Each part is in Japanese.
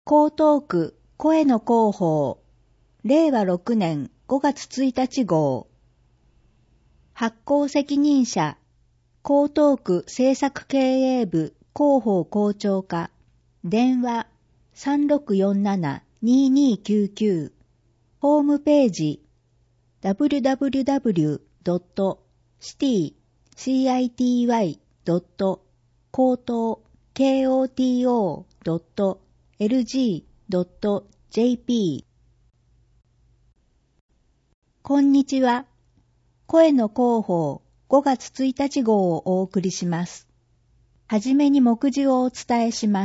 江東区声の広報令和6年5月1日号発行責任者江東区政策経営部広報校長課電話 3647-2299 ホームページ www.city-koto.lg.jp こんにちは。声の広報5月1日号をお送りします。はじめに目次をお伝えします。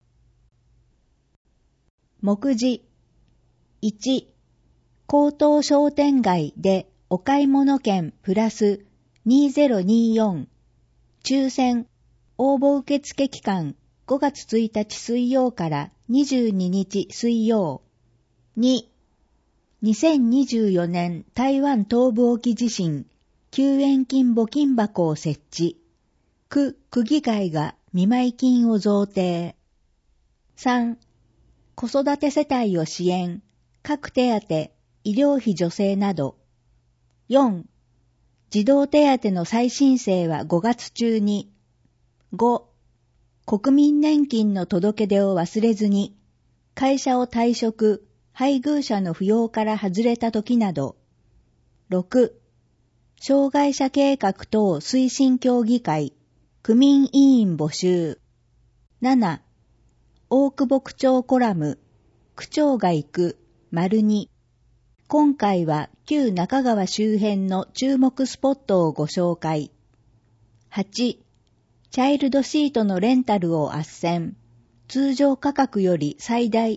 目次1、江東商店街でお買い物券プラス2024抽選応募受付期間5月1日水曜から22日水曜。2、2024年台湾東部沖地震救援金募金箱を設置。区議会が見舞い金を贈呈。3、子育て世帯を支援、各手当、医療費助成など。4、児童手当の再申請は5月中に。5、国民年金の届け出を忘れずに、会社を退職、配偶者の扶養から外れた時など。6、障害者計画等推進協議会、区民委員募集。7、大久保区長コラム、区長が行く、2。今回は旧中川周辺の注目スポットをご紹介。8、チャイルドシートのレンタルを斡旋。通常価格より最大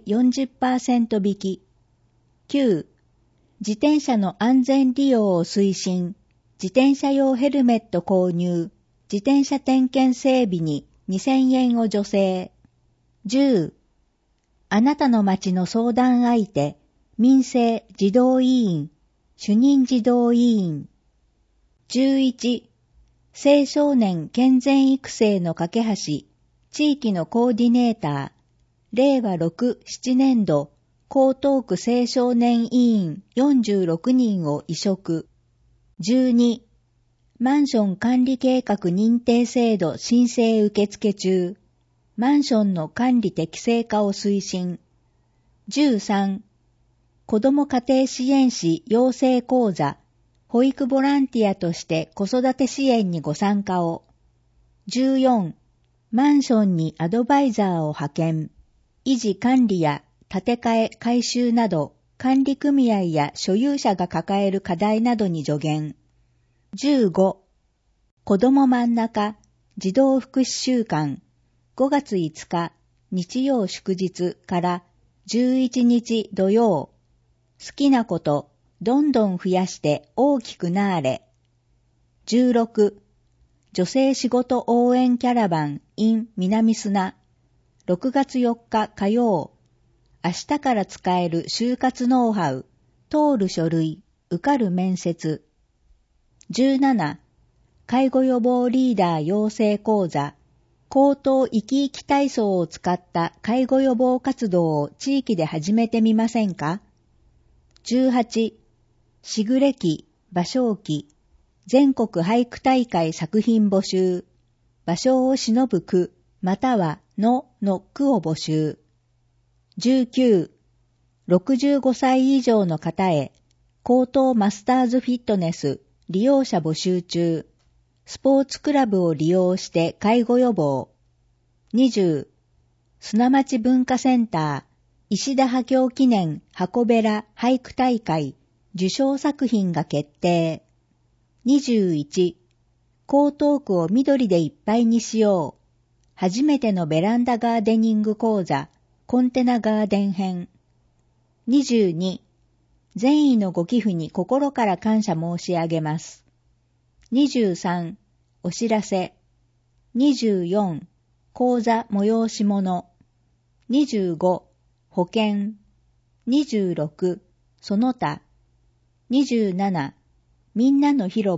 40% 引き。9、自転車の安全利用を推進。自転車用ヘルメット購入。自転車点検整備に2000円を助成。10、あなたの町の相談相手、民生児童委員、主任児童委員。11、青少年健全育成の架け橋、地域のコーディネーター、令和6、7年度、江東区青少年委員46人を委嘱。12、マンション管理計画認定制度申請受付中。マンションの管理適正化を推進。13、子ども家庭支援士養成講座、保育ボランティアとして子育て支援にご参加を。14、マンションにアドバイザーを派遣。維持管理や建て替え改修など、管理組合や所有者が抱える課題などに助言。15、子ども真ん中児童福祉週間5月5日日曜祝日から11日土曜。好きなことどんどん増やして大きくなーれ。16、女性仕事応援キャラバン in 南砂6月4日火曜。明日から使える就活ノウハウ、通る書類、受かる面接。17、介護予防リーダー養成講座、高等生き生き体操を使った介護予防活動を地域で始めてみませんか。18、しぐれ期、芭蕉期、全国俳句大会作品募集、芭蕉を偲ぶ句、またはの句を募集。19、65歳以上の方へ、高等マスターズフィットネス、利用者募集中。スポーツクラブを利用して介護予防。20、砂町文化センター、石田波郷記念箱べら俳句大会、受賞作品が決定。21、江東区を緑でいっぱいにしよう。初めてのベランダガーデニング講座、コンテナガーデン編。22、善意のご寄付に心から感謝申し上げます。23、お知らせ。24、講座催し物。25、保険。26、その他。27、みんなの広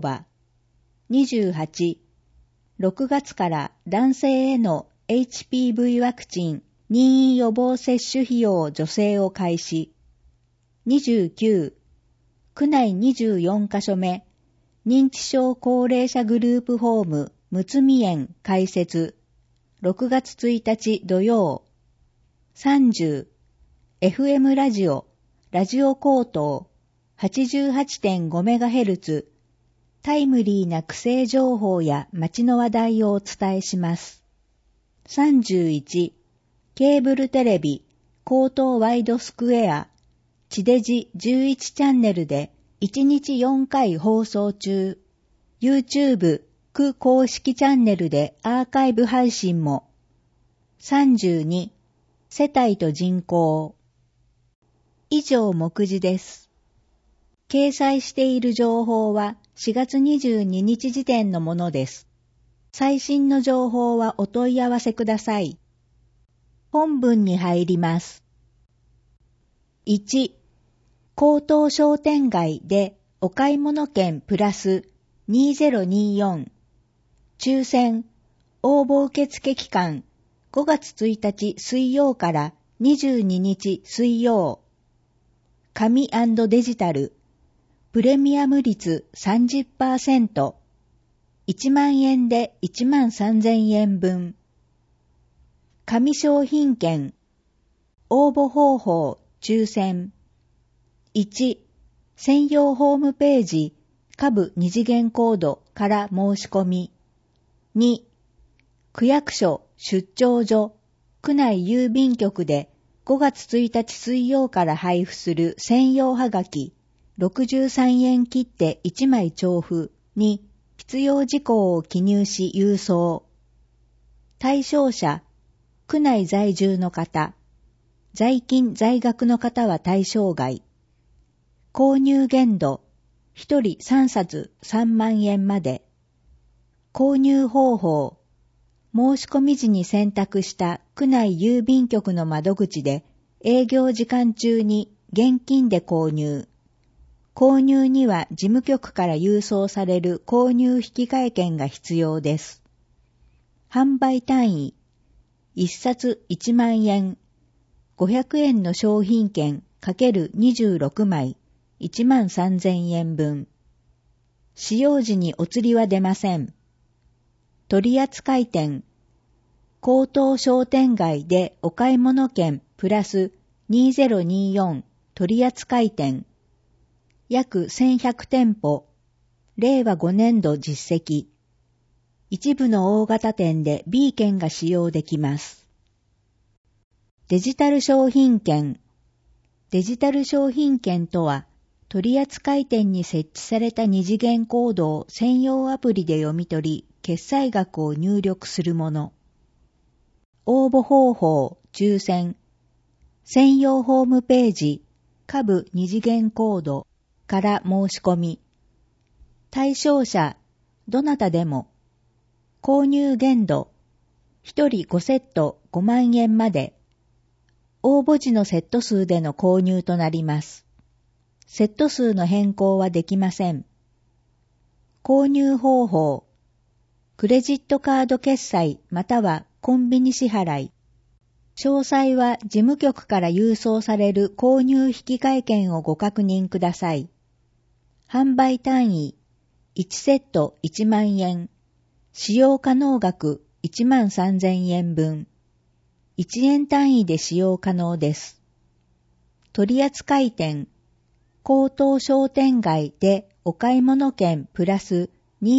場。28、6月から男性への HPV ワクチン任意予防接種費用助成を開始。29、区内24カ所目、認知症高齢者グループホーム、むつみ園開設。6月1日土曜。30、FM ラジオ、ラジオ高等、88.5MHz、タイムリーな区政情報や街の話題をお伝えします。31、ケーブルテレビ、高等ワイドスクエア、地デジ11チャンネルで1日4回放送中。YouTube、区公式チャンネルでアーカイブ配信も。32、世帯と人口。以上目次です。掲載している情報は4月22日時点のものです。最新の情報はお問い合わせください。本文に入ります。1、高等商店街でお買い物券プラス2024抽選応募受付期間5月1日水曜から22日水曜。紙&デジタルプレミアム率 30%、1万円で13,000円分。紙商品券、応募方法、抽選。1、専用ホームページ、下部二次元コードから申し込み。2、区役所、出張所、区内郵便局で5月1日水曜から配布する専用はがき、63円切って1枚徴付に必要事項を記入し郵送。対象者、区内在住の方、在勤在学の方は対象外。購入限度、1人3冊3万円まで。購入方法、申し込み時に選択した区内郵便局の窓口で営業時間中に現金で購入。購入には事務局から郵送される購入引換券が必要です。販売単位、1冊1万円、500円の商品券×26枚、13,000円分。使用時にお釣りは出ません。取扱店、高等商店街でお買い物券プラス2024取扱店。約1100店舗、令和5年度実績。一部の大型店で B 券が使用できます。デジタル商品券。デジタル商品券とは、取扱店に設置された二次元コードを専用アプリで読み取り、決済額を入力するもの。応募方法、抽選。専用ホームページ、下部二次元コードから申し込み。対象者、どなたでも。購入限度、1人5セット5万円まで。応募時のセット数での購入となります。セット数の変更はできません。購入方法、クレジットカード決済またはコンビニ支払い。詳細は事務局から郵送される購入引換券をご確認ください。販売単位、1セット1万円。使用可能額13,000円分。1円単位で使用可能です。取扱店、高等商店街でお買い物券プラス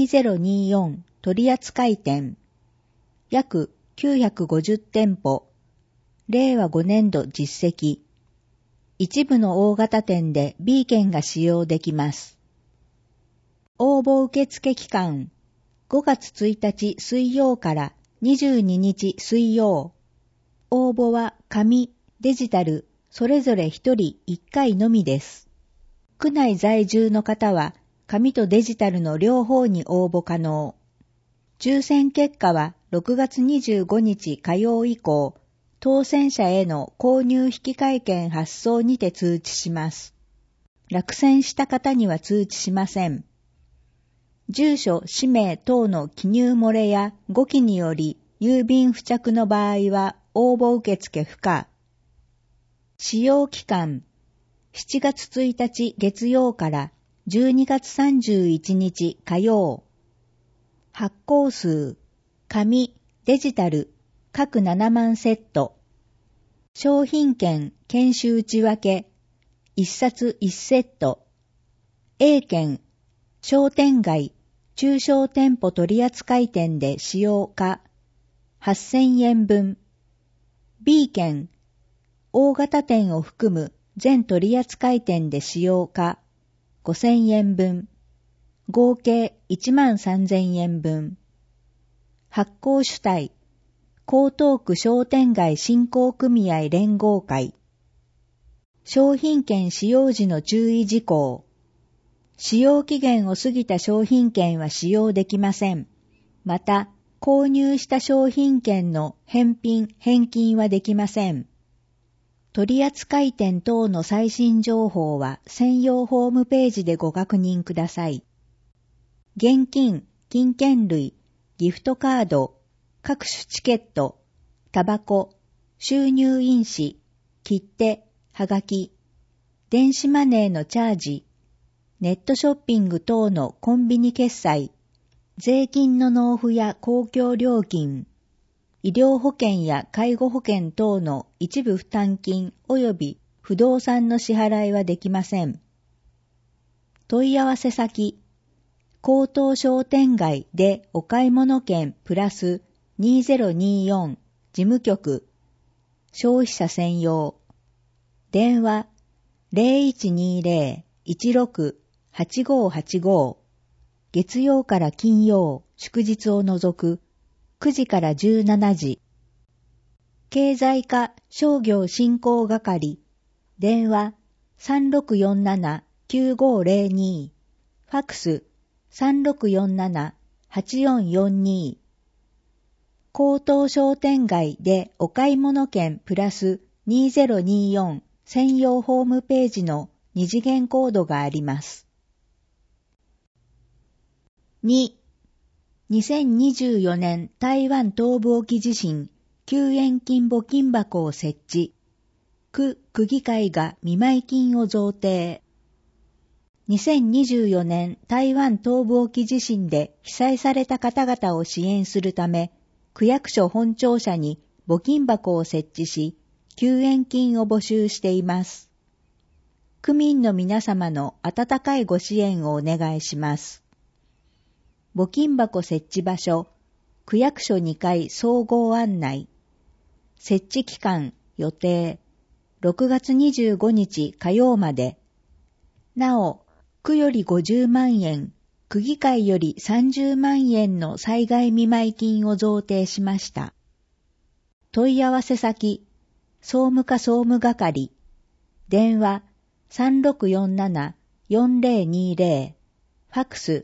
2024取扱店。約950店舗。令和5年度実績。一部の大型店で B 券が使用できます。応募受付期間、5月1日水曜から22日水曜。応募は紙、デジタル、それぞれ1人1回のみです。区内在住の方は、紙とデジタルの両方に応募可能。抽選結果は6月25日火曜以降、当選者への購入引換券発送にて通知します。落選した方には通知しません。住所、氏名等の記入漏れや誤記により郵便付着の場合は応募受付不可。使用期間、7月1日月曜から12月31日火曜。発行数、紙、デジタル、各7万セット。商品券、研修内訳、1冊1セット。A 券、商店街、中小店舗取扱店で使用可、8000円分。B 券、大型店を含む全取扱店で使用可、5000円分。合計13000円分。発行主体、江東区商店街振興組合連合会。商品券使用時の注意事項。使用期限を過ぎた商品券は使用できません。また、購入した商品券の返品・返金はできません。取扱店等の最新情報は専用ホームページでご確認ください。現金、金券類、ギフトカード、各種チケット、タバコ、収入印紙、切手、はがき、電子マネーのチャージ、ネットショッピング等のコンビニ決済、税金の納付や公共料金、医療保険や介護保険等の一部負担金及び不動産の支払いはできません。問い合わせ先、江東商店街でお買い物券プラス2024事務局消費者専用電話 0120-16-8585 月曜から金曜祝日を除く9時から17時経済課商業振興係電話 3647-9502 ファクス3647-8442 江東商店街でお買い物券プラス2024専用ホームページの二次元コードがあります。2、2024年台湾東部沖地震救援金募金箱を設置。区議会が見舞金を贈呈。2024年台湾東部沖地震で被災された方々を支援するため、区役所本庁舎に募金箱を設置し、救援金を募集しています。区民の皆様の温かいご支援をお願いします。募金箱設置場所、区役所2階総合案内。設置期間予定、6月25日火曜まで。なお、区より50万円、区議会より30万円の災害見舞金を贈呈しました。問い合わせ先、総務課総務係、電話3647-4020、ファクス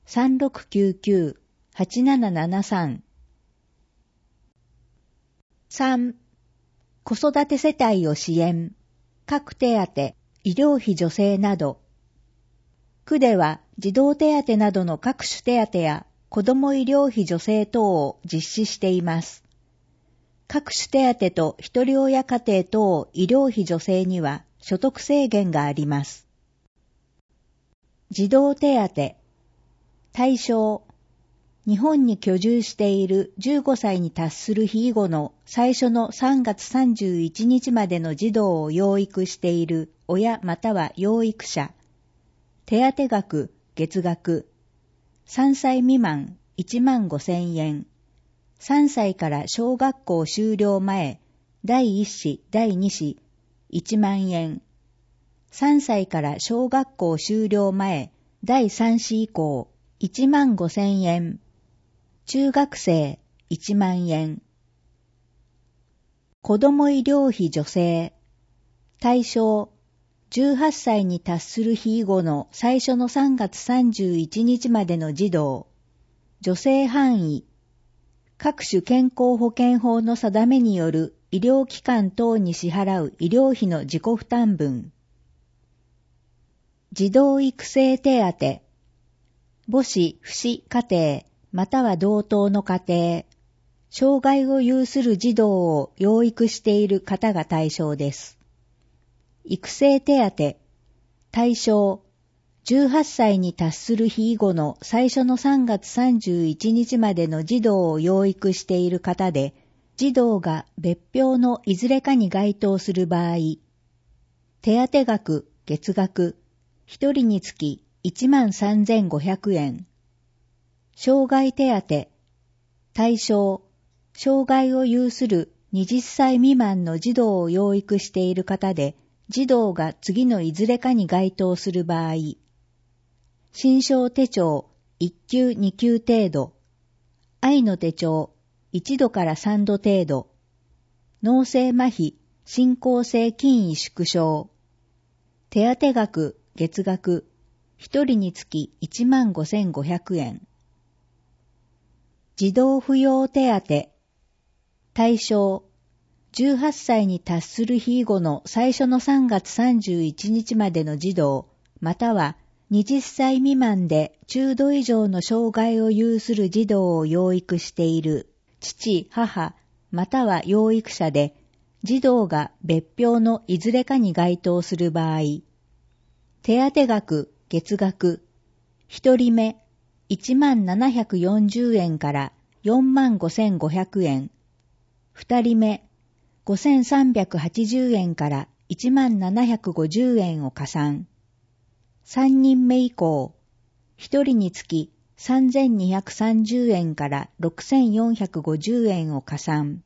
3699-8773。3、子育て世帯を支援、各手当、医療費助成など、区では児童手当などの各種手当や子ども医療費助成等を実施しています。各種手当とひとり親家庭等医療費助成には所得制限があります。児童手当、対象、日本に居住している15歳に達する日以後の最初の3月31日までの児童を養育している親または養育者、手当額、月額、3歳未満15,000円、3歳から小学校修了前、第1子、第2子、1万円、3歳から小学校修了前、第3子以降、15,000円、中学生、1万円。子ども医療費助成、対象、18歳に達する日以後の最初の3月31日までの児童、助成範囲、各種健康保険法の定めによる医療機関等に支払う医療費の自己負担分、児童育成手当、母子・父子家庭または同等の家庭、 障害を有する児童を養育している方が対象です。育成手当、対象、18歳に達する日以後の最初の3月31日までの児童を養育している方で、児童が別表のいずれかに該当する場合、手当額、月額、1人につき13,500円。障害手当、対象、障害を有する20歳未満の児童を養育している方で、児童が次のいずれかに該当する場合、心証手帳1級2級程度、愛の手帳1度から3度程度、脳性麻痺、進行性筋萎縮症、手当額、月額、1人につき15,500円。児童扶養手当、対象、18歳に達する日後の最初の3月31日までの児童、または20歳未満で中度以上の障害を有する児童を養育している父、母、または養育者で、児童が別表のいずれかに該当する場合、手当額、月額、1人目、1740円から45,500円、2人目、5,380円から1750円を加算。3人目以降、1人につき3,230円から6,450円を加算。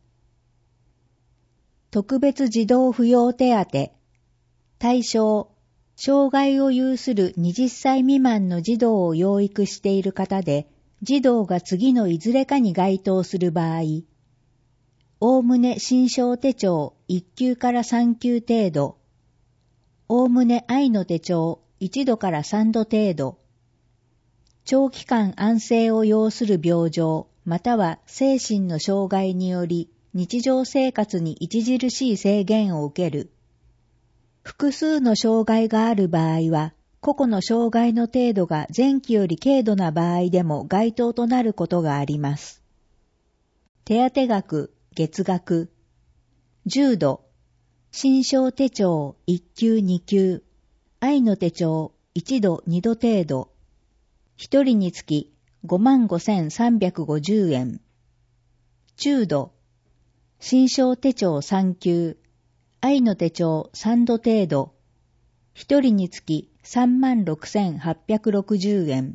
特別児童扶養手当、対象、障害を有する20歳未満の児童を養育している方で、児童が次のいずれかに該当する場合、おおむね心証手帳1級から3級程度、おおむね愛の手帳1度から3度程度、長期間安静を要する病状または精神の障害により日常生活に著しい制限を受ける。複数の障害がある場合は、個々の障害の程度が前期より軽度な場合でも該当となることがあります。手当額、月額、重度、心証手帳1級2級、愛の手帳1度2度程度、1人につき55,350円。中度、心証手帳3級、愛の手帳3度程度、1人につき36,860円。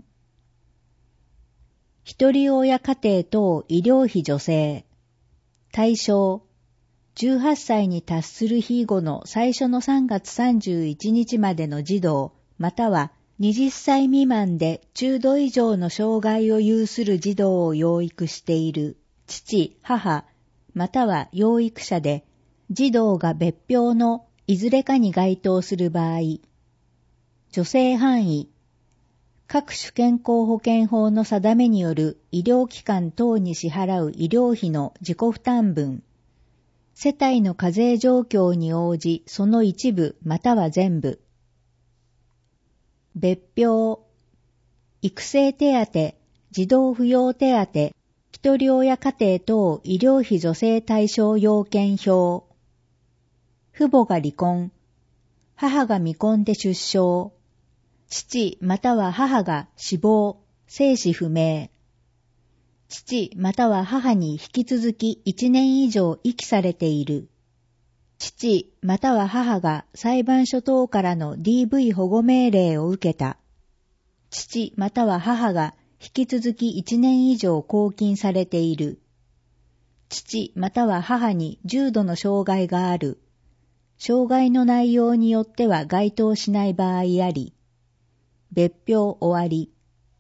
一人親家庭等医療費助成、対象、18歳に達する日後の最初の3月31日までの児童、または20歳未満で中度以上の障害を有する児童を養育している父、母、または養育者で、児童が別表のいずれかに該当する場合、助成範囲、各種健康保険法の定めによる医療機関等に支払う医療費の自己負担分、世帯の課税状況に応じその一部または全部、別表、育成手当、児童扶養手当、一人親家庭等医療費助成対象要件表、父母が離婚、母が未婚で出生、父または母が死亡、生死不明、父または母に引き続き1年以上遺棄されている、父または母が裁判所等からの DV 保護命令を受けた、父または母が引き続き1年以上拘禁されている、父または母に重度の障害がある、障害の内容によっては該当しない場合あり、別表終わり。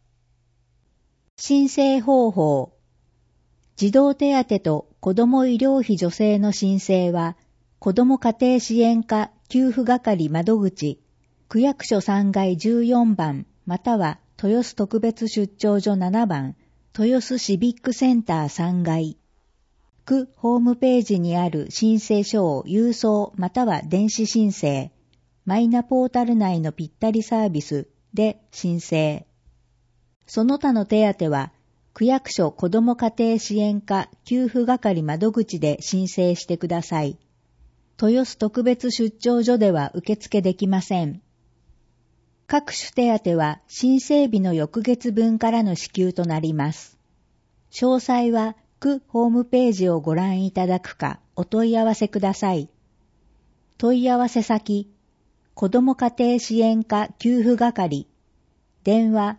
申請方法。児童手当と子ども医療費助成の申請は、子ども家庭支援課給付係窓口、区役所3階14番、または豊洲特別出張所7番、豊洲シビックセンター3階。区ホームページにある申請書を郵送または電子申請、マイナポータル内のぴったりサービスで申請。その他の手当は、 区役所子ども家庭支援課給付係窓口で申請してください。豊洲特別出張所では受付できません。各種手当は申請日の翌月分からの支給となります。詳細は区ホームページをご覧いただくかお問い合わせください。問い合わせ先、子ども家庭支援課給付係、電話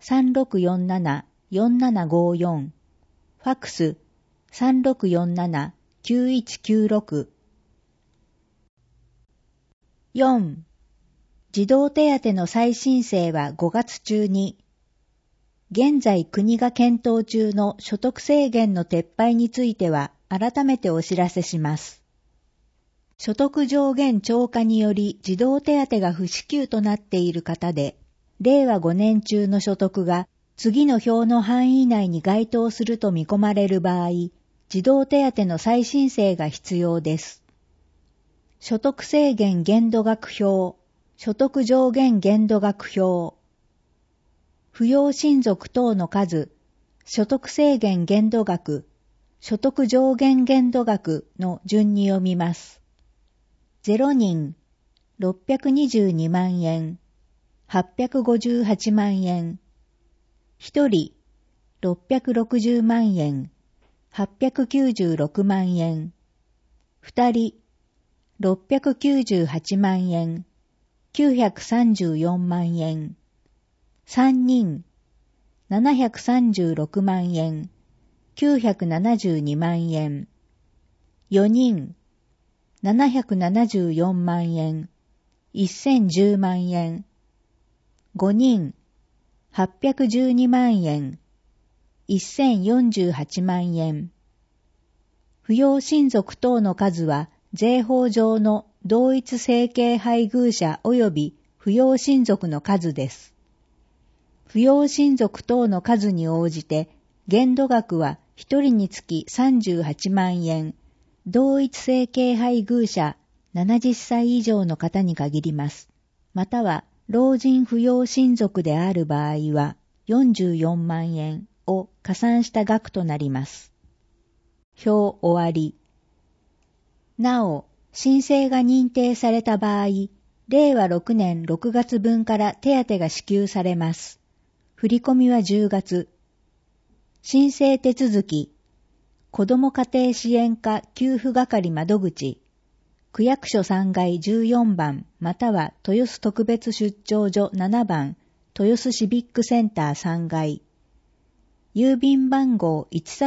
3647-4754、ファックス3647-9196。4. 児童手当の再申請は5月中に。現在国が検討中の所得制限の撤廃については改めてお知らせします。所得上限超過により児童手当が不支給となっている方で、令和5年中の所得が次の表の範囲内に該当すると見込まれる場合、児童手当の再申請が必要です。所得制限限度額表、所得上限限度額表、扶養親族等の数、所得制限限度額、所得上限限度額の順に読みます。0人、622万円、858万円。1人、660万円、896万円。2人、698万円、934万円。3人、736万円、972万円。4人、774万円、1010万円。5人、812万円、1048万円。扶養親族等の数は税法上の同一生計配偶者及び扶養親族の数です。扶養親族等の数に応じて限度額は1人につき38万円、同一生計配偶者70歳以上の方に限ります。または老人扶養親族である場合は44万円を加算した額となります。表終わり。なお、申請が認定された場合、令和6年6月分から手当が支給されます。振り込みは10月。申請手続き、子ども家庭支援課給付係窓口、区役所3階14番または豊洲特別出張所7番、豊洲シビックセンター3階。郵便番号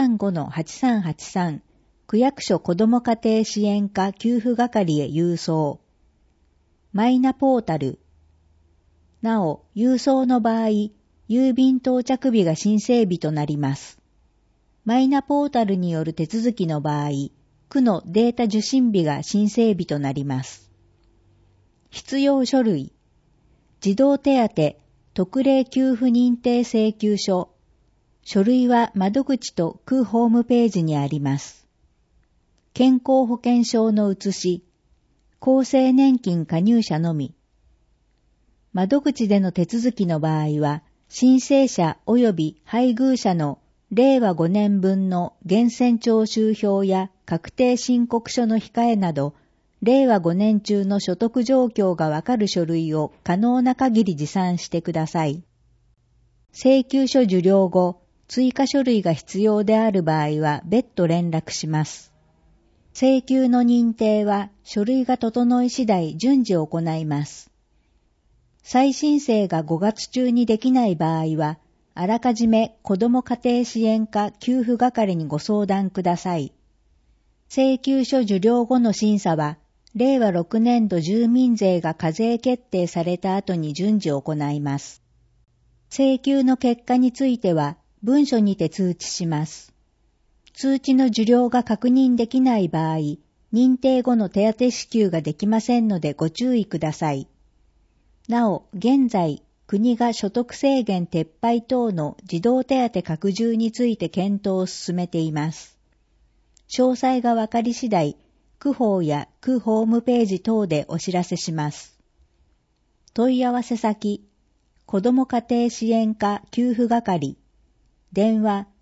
135-8383、区役所子ども家庭支援課給付係へ郵送。マイナポータル。なお、郵送の場合、郵便到着日が申請日となります。マイナポータルによる手続きの場合、区のデータ受信日が申請日となります。必要書類。児童手当特例給付認定請求書。書類は窓口と区ホームページにあります。健康保険証の写し。厚生年金加入者のみ。窓口での手続きの場合は、申請者及び配偶者の令和5年分の源泉徴収票や確定申告書の控えなど、令和5年中の所得状況がわかる書類を可能な限り持参してください。請求書受領後、追加書類が必要である場合は別途連絡します。請求の認定は書類が整い次第順次行います。再申請が5月中にできない場合は、あらかじめ子ども家庭支援課給付係にご相談ください。請求書受領後の審査は、令和6年度住民税が課税決定された後に順次行います。請求の結果については、文書にて通知します。通知の受領が確認できない場合、認定後の手当支給ができませんのでご注意ください。なお、現在、国が所得制限撤廃等の児童手当拡充について検討を進めています。詳細がわかり次第、区法や区ホームページ等でお知らせします。問い合わせ先、子ども家庭支援課給付係、電話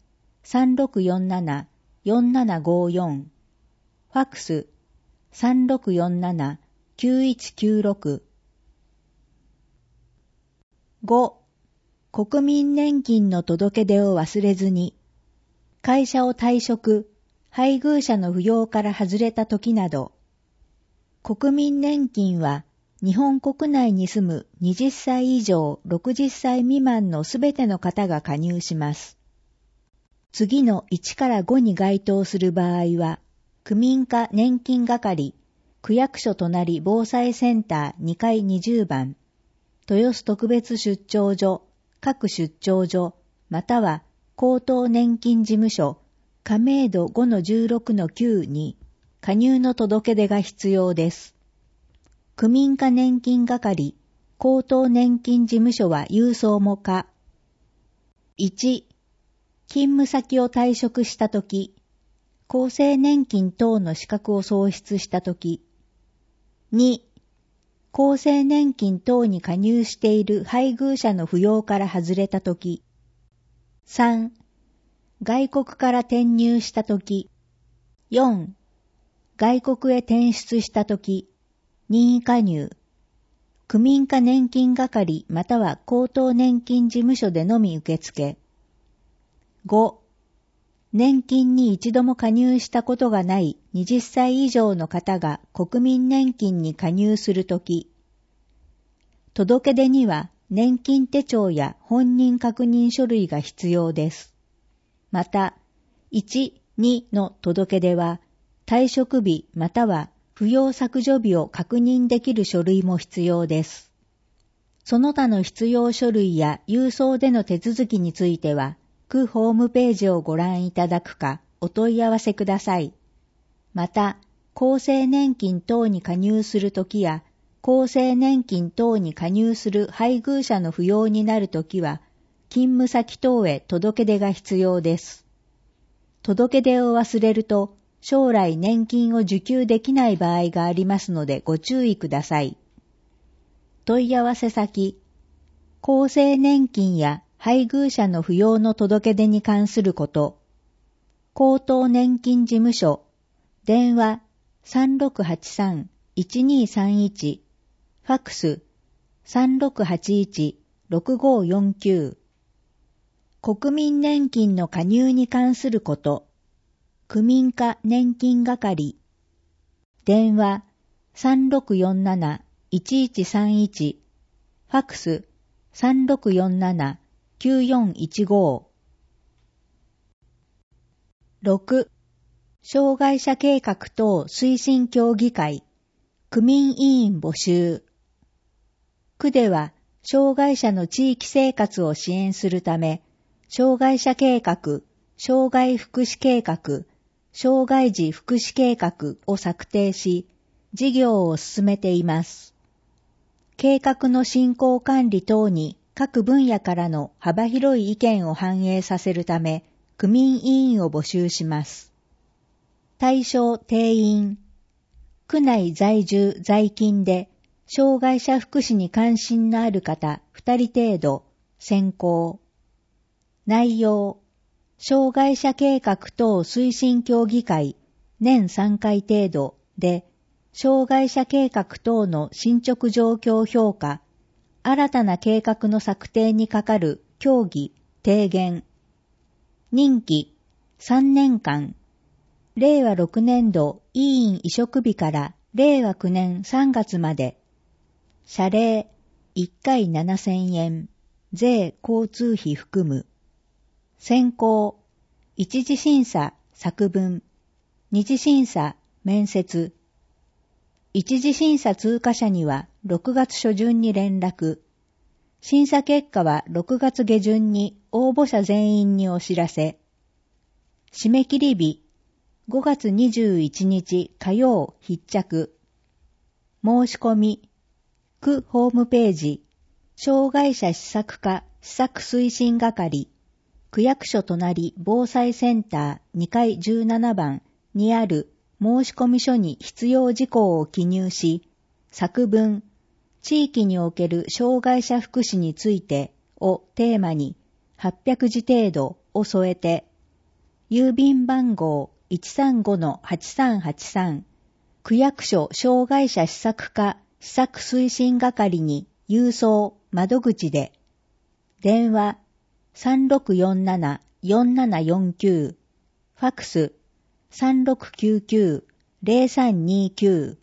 3647-4754、ファックス3647-9196。5. 国民年金の届け出を忘れずに、会社を退職、配偶者の扶養から外れた時など、国民年金は日本国内に住む20歳以上60歳未満のすべての方が加入します。次の1から5に該当する場合は、区民課年金係、区役所隣防災センター2階20番、豊洲特別出張所、各出張所、または高等年金事務所、亀戸 5-16-9 に加入の届け出が必要です。区民課年金係、高等年金事務所は郵送も可。1、勤務先を退職したとき、厚生年金等の資格を喪失したとき、2、厚生年金等に加入している配偶者の扶養から外れたとき、3、外国から転入したとき、4、外国へ転出したとき、任意加入、区民課年金係または高等年金事務所でのみ受付。5、年金に一度も加入したことがない20歳以上の方が国民年金に加入するとき、届け出には年金手帳や本人確認書類が必要です。また、1、2の届け出は退職日または扶養削除日を確認できる書類も必要です。その他の必要書類や郵送での手続きについては、区ホームページをご覧いただくかお問い合わせください。また、厚生年金等に加入するときや、厚生年金等に加入する配偶者の扶養になるときは、勤務先等へ届け出が必要です。届け出を忘れると、将来年金を受給できない場合がありますのでご注意ください。問い合わせ先、厚生年金や配偶者の扶養の届け出に関すること、高等年金事務所、電話 3683-1231、ファックス 3681-6549、国民年金の加入に関すること、区民課年金係、電話 3647-1131、ファックス 3647-9415。6. 障害者計画等推進協議会、区民委員募集。区では、障害者の地域生活を支援するため、障害者計画、障害福祉計画、障害児福祉計画を策定し、事業を進めています。計画の進行管理等に各分野からの幅広い意見を反映させるため、区民委員を募集します。対象定員、区内在住在勤で障害者福祉に関心のある方2人程度、選考。内容、障害者計画等推進協議会年3回程度で、障害者計画等の進捗状況評価、新たな計画の策定にかかる協議、提言。任期3年間、令和6年度委員委嘱日から令和9年3月まで、謝礼1回7000円、税交通費含む。選考、一次審査、作文、二次審査、面接。一次審査通過者には6月初旬に連絡。審査結果は6月下旬に応募者全員にお知らせ。締め切り日、5月21日火曜必着。申し込み、区ホームページ、障害者施策課施策推進係、区役所隣防災センター2階17番にある申込書に必要事項を記入し、作文、地域における障害者福祉についてをテーマに800字程度を添えて、 郵便番号 135-8383 区役所障害者施策課施策推進係に郵送窓口で、電話 3647-4749 ファクス 3699-0329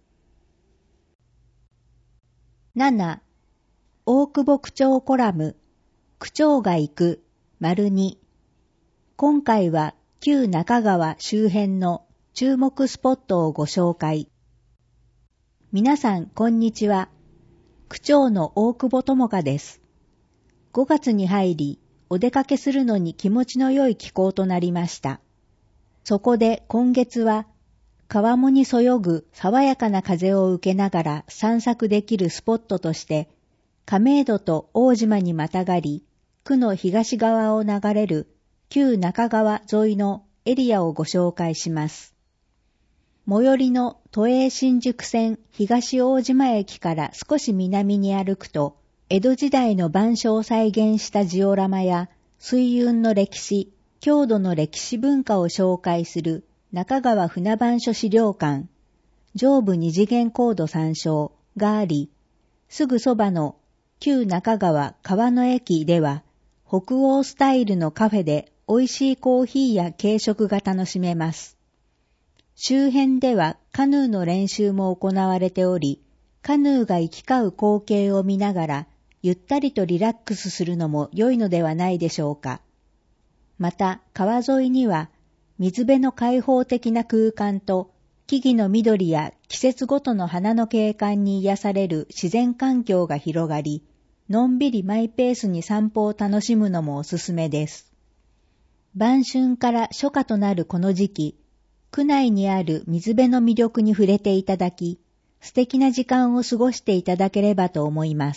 7. 大久保区長コラム区長が行く ②。今回は旧中川周辺の注目スポットをご紹介。皆さんこんにちは。区長の大久保智香です。5月に入り、お出かけするのに気持ちの良い気候となりました。そこで今月は、川面にそよぐ爽やかな風を受けながら散策できるスポットとして、亀戸と大島にまたがり、区の東側を流れる旧中川沿いのエリアをご紹介します。最寄りの都営新宿線東大島駅から少し南に歩くと、江戸時代の板書を再現したジオラマや水運の歴史、郷土の歴史文化を紹介する中川船板書資料館、上部二次元コード参照があり、すぐそばの旧中川川の駅では、北欧スタイルのカフェで美味しいコーヒーや軽食が楽しめます。周辺ではカヌーの練習も行われており、カヌーが行き交う光景を見ながら、ゆったりとリラックスするのも良いのではないでしょうか。また、川沿いには、水辺の開放的な空間と、木々の緑や季節ごとの花の景観に癒される自然環境が広がり、のんびりマイペースに散歩を楽しむのもおすすめです。晩春から初夏となるこの時期、区内にある水辺の魅力に触れていただき、素敵な時間を過ごしていただければと思います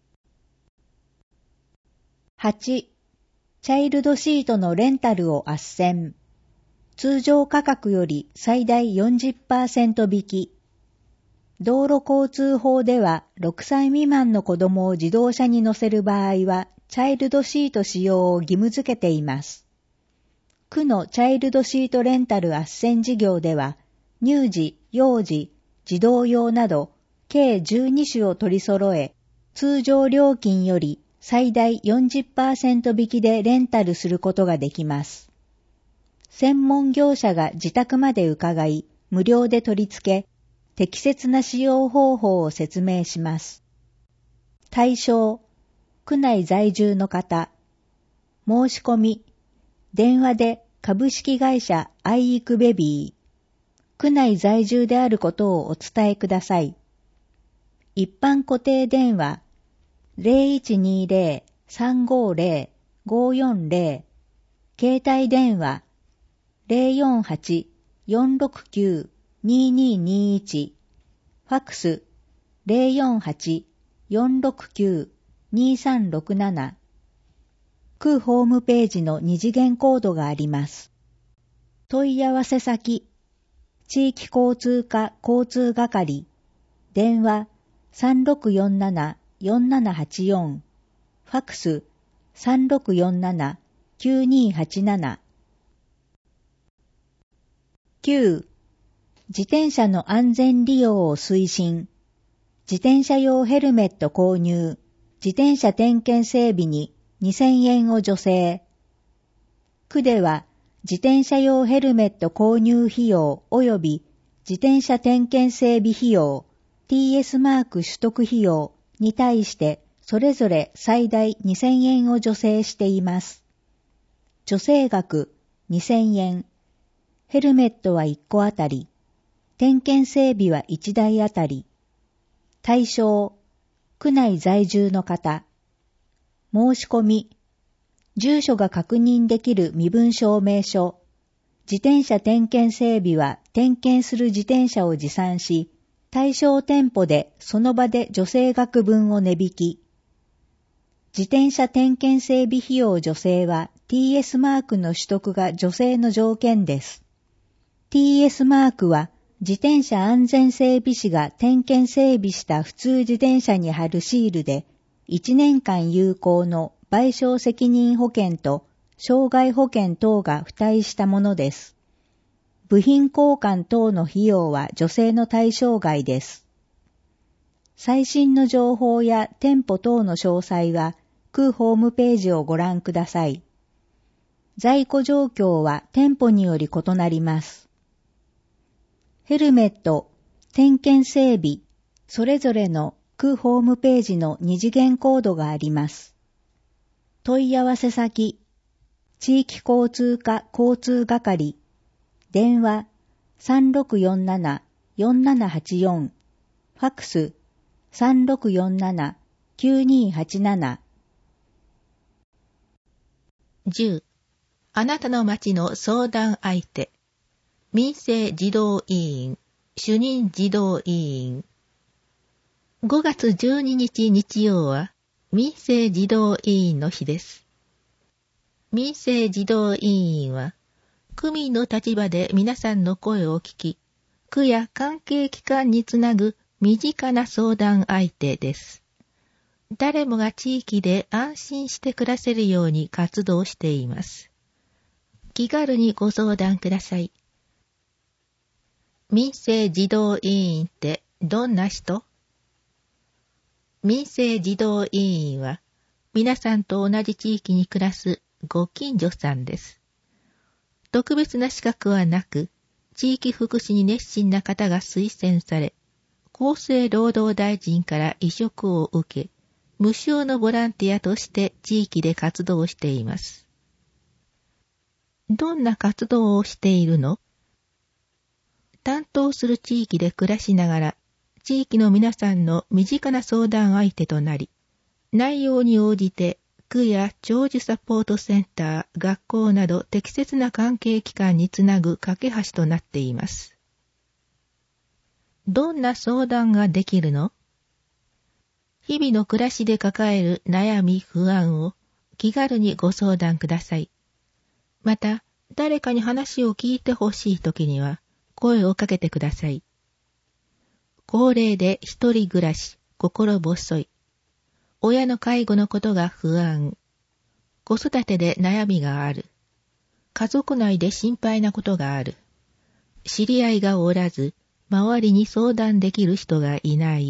。8. チャイルドシートのレンタルを斡旋。通常価格より最大 40% 引き。道路交通法では6歳未満の子供を自動車に乗せる場合はチャイルドシート使用を義務付けています。区のチャイルドシートレンタル斡旋事業では乳児、幼児、児童用など計12種を取り揃え、通常料金より最大 40% 引きでレンタルすることができます。専門業者が自宅まで伺い、無料で取り付け、適切な使用方法を説明します。対象、区内在住の方。申し込み、電話で株式会社アイイクベビー。区内在住であることをお伝えください。一般固定電話、0120-350-540、携帯電話、048-469-2221、ファクス、048-469-2367、区ホームページの二次元コードがあります。問い合わせ先、地域交通課交通係、電話3647-4784、ファクス3647-9287。9. 自転車の安全利用を推進。自転車用ヘルメット購入、自転車点検整備に2000円を助成。区では自転車用ヘルメット購入費用及び自転車点検整備費用、TS マーク取得費用に対してそれぞれ最大2000円を助成しています。助成額2000円。ヘルメットは1個あたり、点検整備は1台あたり。対象、区内在住の方。申し込み、住所が確認できる身分証明書。自転車点検整備は点検する自転車を持参し、対象店舗でその場で助成額分を値引き。自転車点検整備費用助成は TS マークの取得が助成の条件です。TS マークは自転車安全整備士が点検整備した普通自転車に貼るシールで1年間有効の賠償責任保険と障害保険等が付帯したものです。部品交換等の費用は助成の対象外です。最新の情報や店舗等の詳細は、区ホームページをご覧ください。在庫状況は店舗により異なります。ヘルメット、点検整備、それぞれの区ホームページの二次元コードがあります。問い合わせ先、地域交通課交通係、電話 3647-4784、ファックス 3647-9287。 10. あなたの町の相談相手。民生児童委員、主任児童委員。5月12日日曜は民生児童委員の日です。民生児童委員は、区民の立場で皆さんの声を聞き、区や関係機関につなぐ身近な相談相手です。誰もが地域で安心して暮らせるように活動しています。気軽にご相談ください。民生児童委員ってどんな人？民生児童委員は皆さんと同じ地域に暮らすご近所さんです。特別な資格はなく、地域福祉に熱心な方が推薦され、厚生労働大臣から委嘱を受け、無償のボランティアとして地域で活動しています。どんな活動をしているの？担当する地域で暮らしながら、地域の皆さんの身近な相談相手となり、内容に応じて区や長寿サポートセンター、学校など適切な関係機関につなぐ架け橋となっています。どんな相談ができるの？日々の暮らしで抱える悩み、不安を気軽にご相談ください。また、誰かに話を聞いてほしいときには声をかけてください。高齢で一人暮らし、心細い。親の介護のことが不安。子育てで悩みがある。家族内で心配なことがある。知り合いがおらず、周りに相談できる人がいない。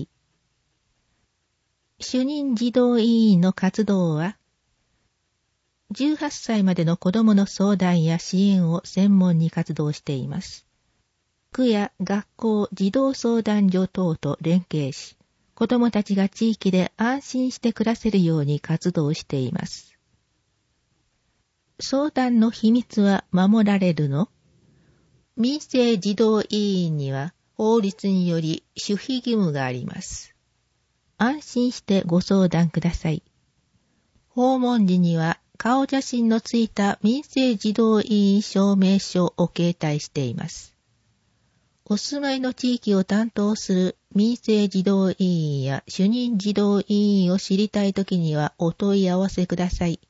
主任児童委員の活動は、18歳までの子供の相談や支援を専門に活動しています。区や学校、児童相談所等と連携し、子供たちが地域で安心して暮らせるように活動しています。相談の秘密は守られるの？民生児童委員には法律により守秘義務があります。安心してご相談ください。訪問時には顔写真のついた民生児童委員証明書を携帯しています。お住まいの地域を担当する民生児童委員や主任児童委員を知りたいときにはお問い合わせください。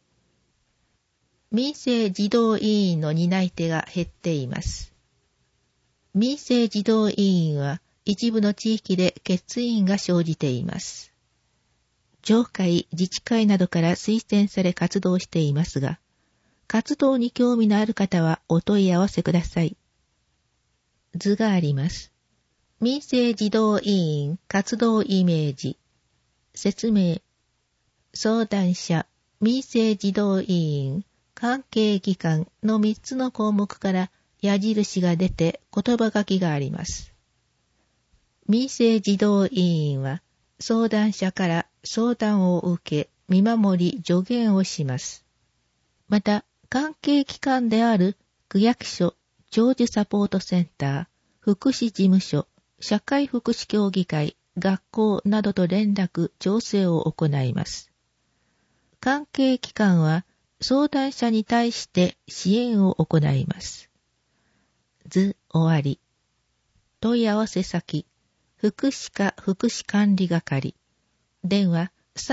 民生児童委員の担い手が減っています。民生児童委員は一部の地域で欠員が生じています。町会、自治会などから推薦され活動していますが、活動に興味のある方はお問い合わせください。図があります。民生児童委員活動イメージ。説明。相談者、民生児童委員、関係機関の3つの項目から矢印が出て言葉書きがあります。民生児童委員は相談者から相談を受け、見守り助言をします。また、関係機関である区役所、長寿サポートセンター、福祉事務所、社会福祉協議会、学校などと連絡、調整を行います。関係機関は相談者に対して支援を行います。図終わり。問い合わせ先、福祉課福祉管理係。電話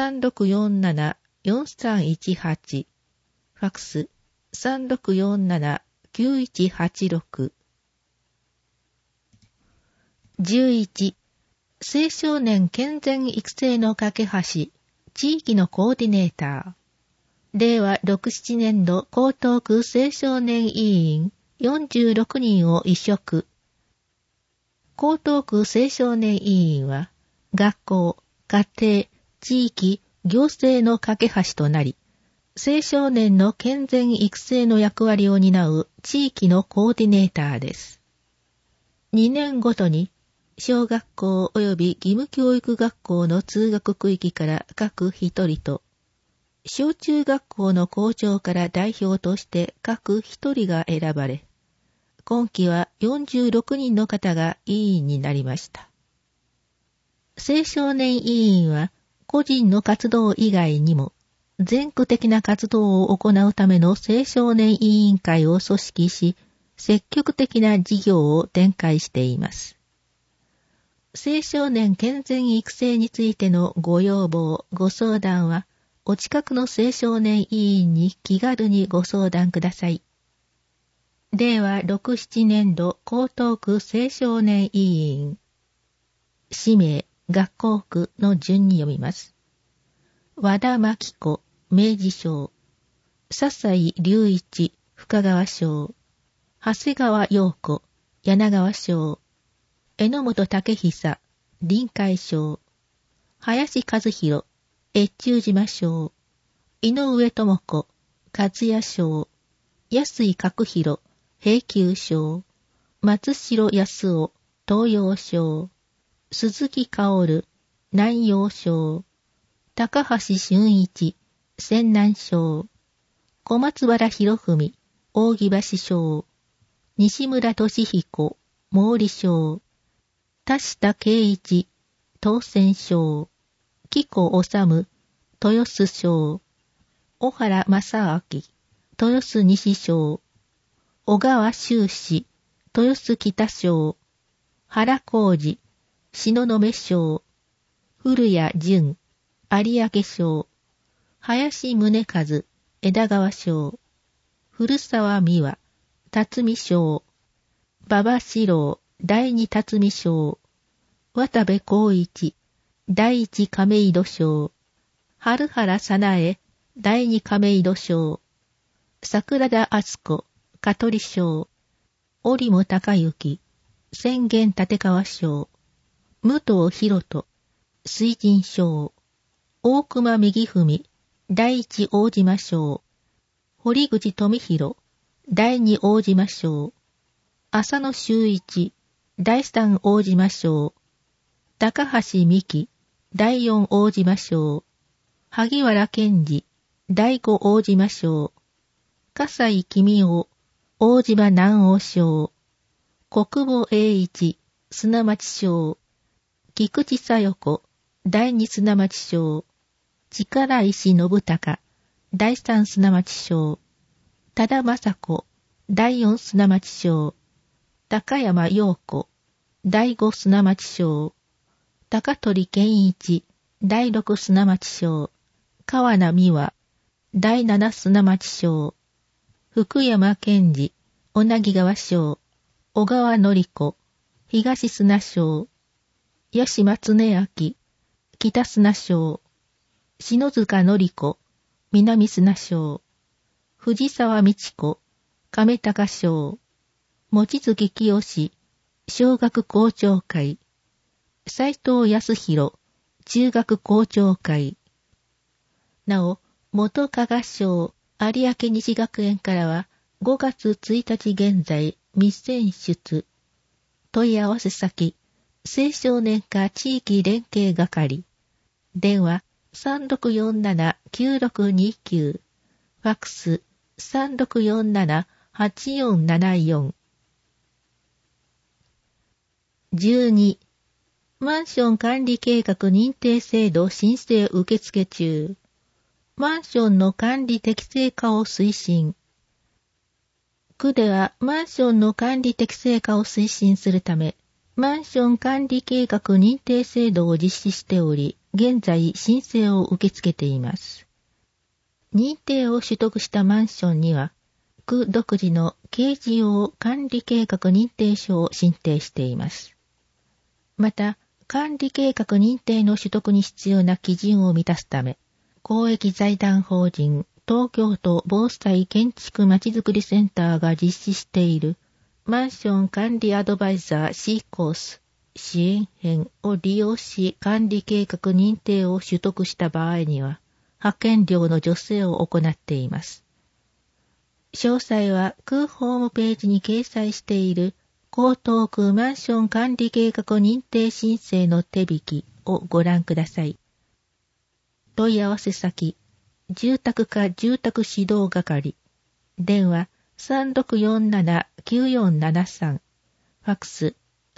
3647-4318。ファックス3647-9186。11. 青少年健全育成の架け橋、地域のコーディネーター。 令和6、7年度江東区青少年委員46人を委嘱。江東区青少年委員は、学校、家庭、地域、行政の架け橋となり、青少年の健全育成の役割を担う地域のコーディネーターです。2年ごとに、小学校及び義務教育学校の通学区域から各一人と、小中学校の校長から代表として各一人が選ばれ、今期は46人の方が委員になりました。青少年委員は個人の活動以外にも全区的な活動を行うための青少年委員会を組織し、積極的な事業を展開しています。青少年健全育成についてのご要望、ご相談は、お近くの青少年委員に気軽にご相談ください。令和6、7年度江東区青少年委員。氏名、学校区の順に読みます。和田真紀子、明治賞。笹井隆一、深川賞。長谷川陽子、柳川賞。榎本武久、臨海賞。林和弘、越中島賞。井上智子、和也賞。安井角弘、平久賞。松代康夫、東洋賞。鈴木薫、南洋賞。高橋俊一、泉南賞。小松原博文、扇橋賞。西村俊彦、毛利賞。田下圭一、当選賞。紀子治、豊洲賞。小原正明、豊洲西賞。小川修士、豊洲北賞。原浩二、東雲賞。古谷淳、有明賞。林宗和、枝川賞。古沢美和、辰巳賞。馬場史郎、第二辰巳賞。渡部光一、第一亀戸賞。春原早苗、第二亀戸賞。桜田敦子、香取賞。織茂隆之、宣言立川賞。武藤博人、水神賞。大隈右文、第一大島賞。堀口富弘、第二大島賞。浅野修一、第三大島賞。高橋美希、第四大島賞。萩原健二、第五大島賞。笠井公夫、大島南王賞。国母栄一、砂町賞。菊池小代子、第二砂町賞。力石信孝、第三砂町賞。多田雅子、第四砂町賞。高山陽子、第五砂町賞。高取健一、第六砂町賞。川名美和、第七砂町賞。福山健二、小名木川賞。小川典子、東砂賞。吉間恒明、北砂賞。篠塚典子、南砂賞。藤沢道子、亀高賞。望月清、小学校長会。斉藤康弘、中学校長会。なお、元加賀賞、有明西学園からは、5月1日現在、未選出。問い合わせ先、青少年課地域連携係。電話、3647-9629。ファックス、3647-8474。12. マンション管理計画認定制度申請受付中。マンションの管理適正化を推進。区ではマンションの管理適正化を推進するため、マンション管理計画認定制度を実施しており、現在申請を受け付けています。認定を取得したマンションには、区独自の掲示用管理計画認定書を申請しています。また、管理計画認定の取得に必要な基準を満たすため、公益財団法人東京都防災建築まちづくりセンターが実施しているマンション管理アドバイザー C コース支援編を利用し管理計画認定を取得した場合には派遣料の助成を行っています。詳細は空ホームページに掲載している江東区マンション管理計画認定申請の手引きをご覧ください。問い合わせ先、住宅課住宅指導係、電話3647-9473、ファックス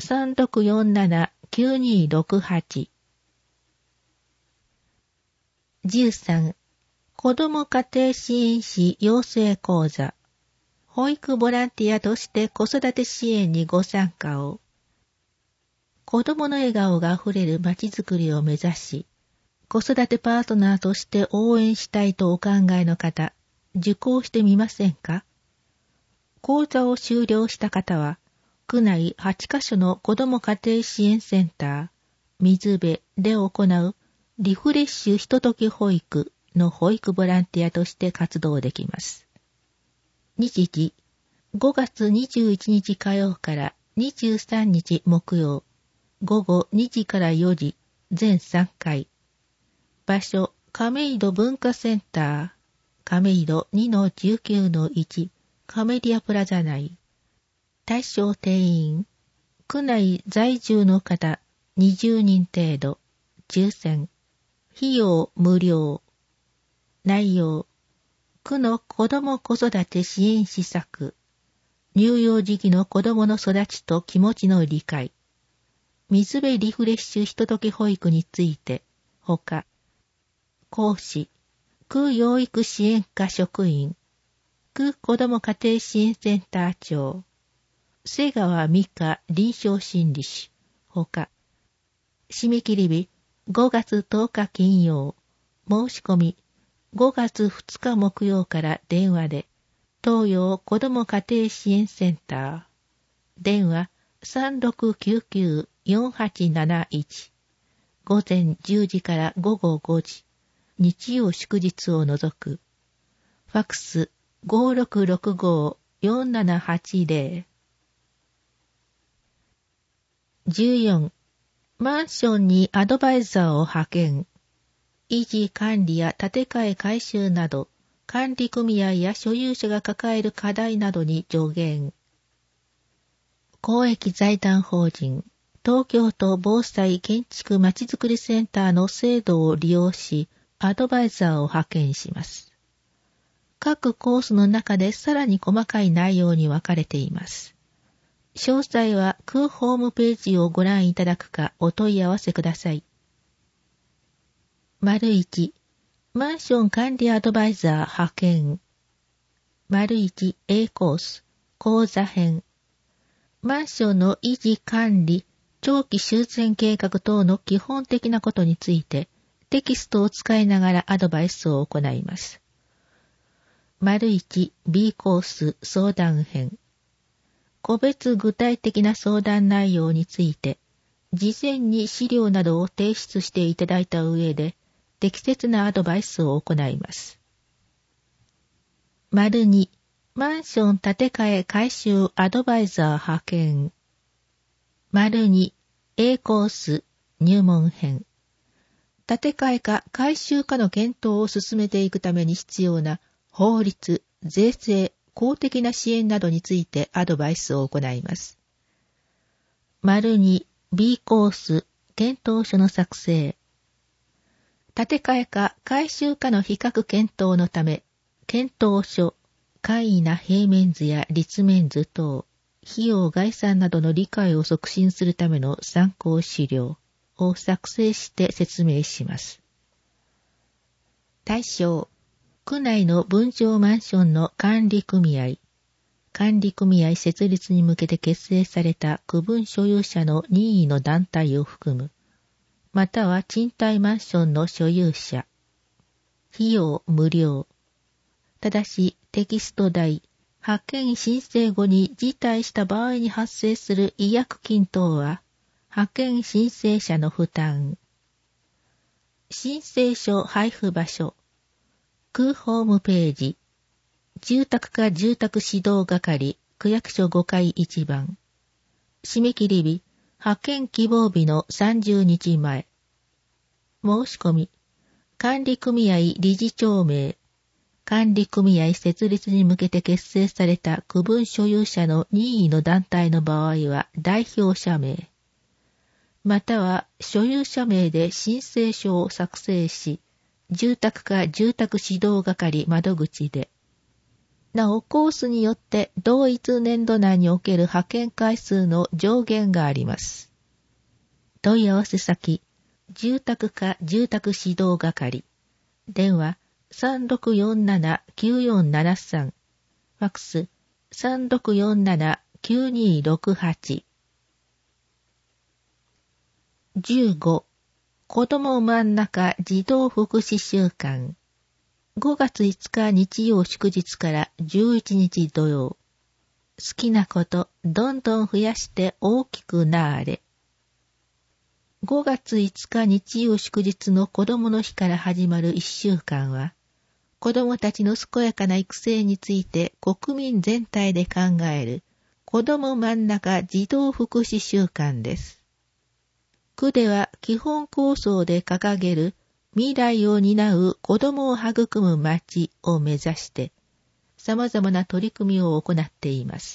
3647-9268。13、子ども家庭支援士養成講座。保育ボランティアとして子育て支援にご参加を。子どもの笑顔があふれるまちづくりを目指し、子育てパートナーとして応援したいとお考えの方、受講してみませんか？講座を修了した方は、区内8カ所の子ども家庭支援センター、水辺で行うリフレッシュひととき保育の保育ボランティアとして活動できます。日時、5月21日火曜から23日木曜、午後2時から4時、全3回。場所、亀戸文化センター、亀戸 2-19-1、亀リアプラザ内。対象定員、区内在住の方20人程度、抽選。費用無料。内容、区の子ども子育て支援施策。乳幼児期の子どもの育ちと気持ちの理解。水辺リフレッシュひととき保育について、ほか。講師、区養育支援課職員、区子ども家庭支援センター長、瀬川美香臨床心理士、ほか。締め切り日、5月10日金曜、申し込み、5月2日木曜から電話で、東洋子ども家庭支援センター、電話3699-4871、午前10時から午後5時、日曜祝日を除く。ファックス 5665-4780。14、マンションにアドバイザーを派遣。維持管理や建て替え改修など、管理組合や所有者が抱える課題などに助言。公益財団法人、東京都防災建築まちづくりセンターの制度を利用し、アドバイザーを派遣します。各コースの中でさらに細かい内容に分かれています。詳細は区ホームページをご覧いただくかお問い合わせください。1、マンション管理アドバイザー派遣。1、A コース、講座編。マンションの維持管理、長期修繕計画等の基本的なことについて、テキストを使いながらアドバイスを行います。1、B コース相談編。個別具体的な相談内容について、事前に資料などを提出していただいた上で、適切なアドバイスを行います。2、マンション建て替え改修アドバイザー派遣。2、A コース入門編。建て替えか改修かの検討を進めていくために必要な法律、税制、公的な支援などについてアドバイスを行います。2、B コース検討書の作成。建て替えか改修かの比較検討のため、検討書、簡易な平面図や立面図等、費用概算などの理解を促進するための参考資料を作成して説明します。対象、区内の分譲マンションの管理組合設立に向けて結成された区分所有者の任意の団体を含む、または賃貸マンションの所有者。費用無料。ただしテキスト代、派遣申請後に辞退した場合に発生する違約金等は、派遣申請者の負担。申請書配布場所。 空ホームページ、住宅課住宅指導係、区役所5階1番。締め切り日、派遣希望日の30日前。申し込み、管理組合理事長名。管理組合設立に向けて結成された区分所有者の任意の団体の場合は代表者名。または所有者名で申請書を作成し、住宅課住宅指導係窓口で。なおコースによって同一年度内における派遣回数の上限があります。問い合わせ先、住宅課住宅指導係。電話、3647-9473。ファックス、3647-9268。15. 子ども真ん中児童福祉週間。5月5日日曜祝日から11日土曜。好きなことどんどん増やして大きくなーれ。5月5日日曜祝日の子どもの日から始まる1週間は、子どもたちの健やかな育成について国民全体で考える子ども真ん中児童福祉週間です。区では基本構想で掲げる未来を担う子どもを育む町を目指して様々な取り組みを行っています。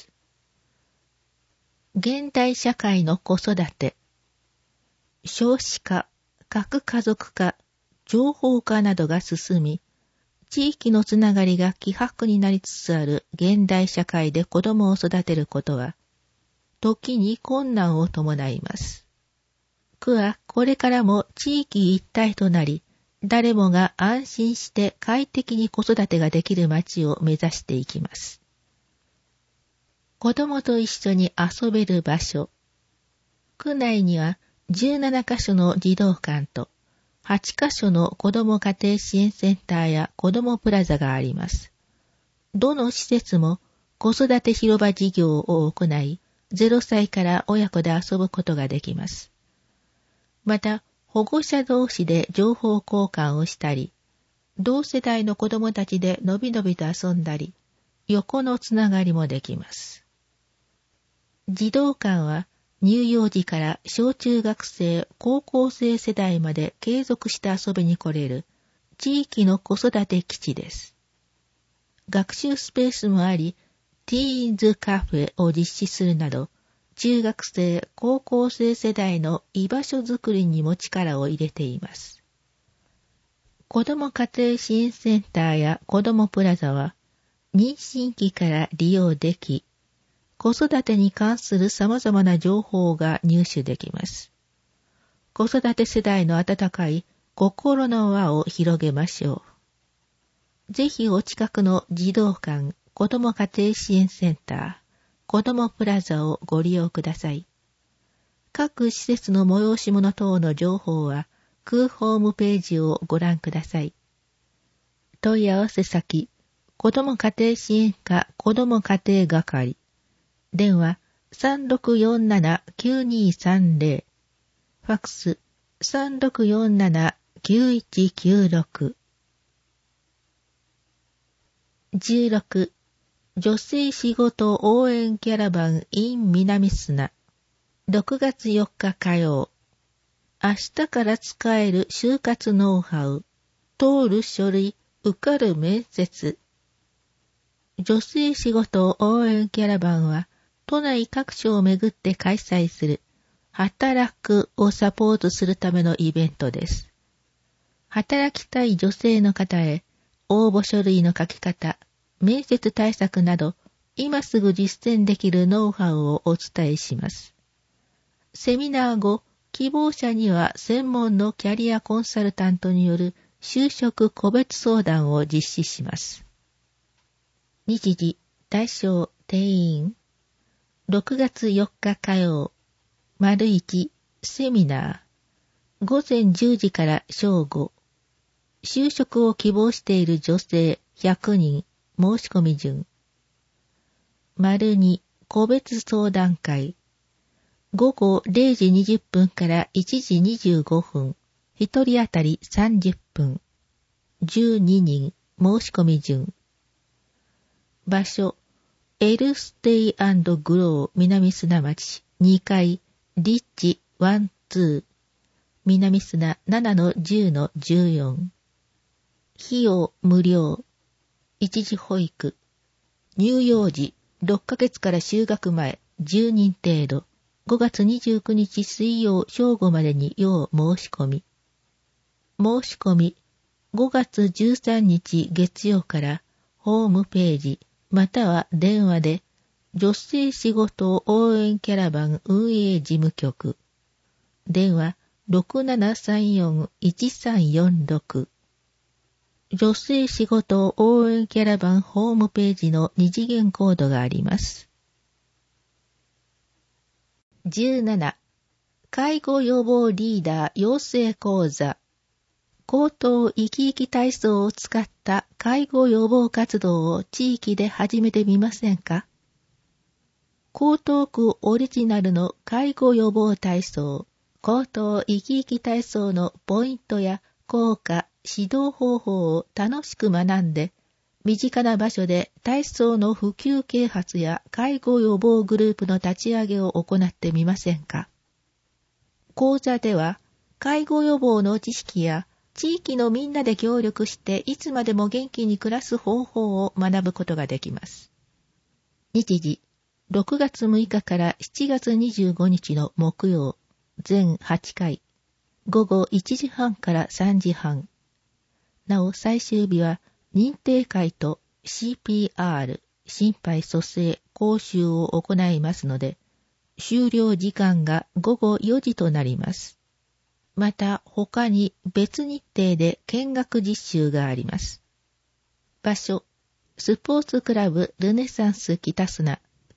現代社会の子育て、少子化、核家族化、情報化などが進み、地域のつながりが希薄になりつつある現代社会で子供を育てることは、時に困難を伴います。区はこれからも地域一体となり、誰もが安心して快適に子育てができる街を目指していきます。子供と一緒に遊べる場所。区内には17カ所の児童館と8カ所の子ども家庭支援センターや子どもプラザがあります。どの施設も子育て広場事業を行い、0歳から親子で遊ぶことができます。また、保護者同士で情報交換をしたり、同世代の子どもたちでのびのびと遊んだり、横のつながりもできます。児童館は、乳幼児から小中学生、高校生世代まで継続して遊びに来れる地域の子育て基地です。学習スペースもあり、ティーンズカフェを実施するなど、中学生、高校生世代の居場所づくりにも力を入れています。子ども家庭支援センターや子どもプラザは、妊娠期から利用でき、子育てに関する様々な情報が入手できます。子育て世代の温かい心の輪を広げましょう。ぜひお近くの児童館、子ども家庭支援センター、子どもプラザをご利用ください。各施設の催し物等の情報は、区ホームページをご覧ください。問い合わせ先、子ども家庭支援課子ども家庭係。電話 3647-9230。ファックス 3647-9196。16. 女性仕事応援キャラバン in 南砂。6月4日火曜。明日から使える就活ノウハウ。通る書類、受かる面接。女性仕事応援キャラバンは、都内各所をめぐって開催する、働くをサポートするためのイベントです。働きたい女性の方へ、応募書類の書き方、面接対策など、今すぐ実践できるノウハウをお伝えします。セミナー後、希望者には専門のキャリアコンサルタントによる就職個別相談を実施します。日時、対象、定員。6月4日火曜。丸1、セミナー。午前10時から正午。就職を希望している女性100人。申し込み順。丸2、個別相談会。午後0時20分から1時25分。1人当たり30分。12人。 申し込み順。場所、エルステイ&グロー南砂町2階リッチ1-2南砂 7-10-14 費用無料一時保育乳幼児6ヶ月から就学前10人程度5月29日水曜正午までに要申し込み申し込み5月13日月曜からホームページまたは電話で女性仕事応援キャラバン運営事務局電話 6734-1346 女性仕事応援キャラバンホームページの二次元コードがあります。17. 介護予防リーダー養成講座高等生き生き体操を使った介護予防活動を地域で始めてみませんか？江東区オリジナルの介護予防体操、高等生き生き体操のポイントや効果、指導方法を楽しく学んで、身近な場所で体操の普及啓発や介護予防グループの立ち上げを行ってみませんか？講座では、介護予防の知識や地域のみんなで協力していつまでも元気に暮らす方法を学ぶことができます。日時、6月6日から7月25日の木曜、全8回、午後1時半から3時半。なお最終日は認定会と CPR、心肺蘇生、講習を行いますので、終了時間が午後4時となります。また他に別日程で見学実習があります。場所、スポーツクラブルネサンス北砂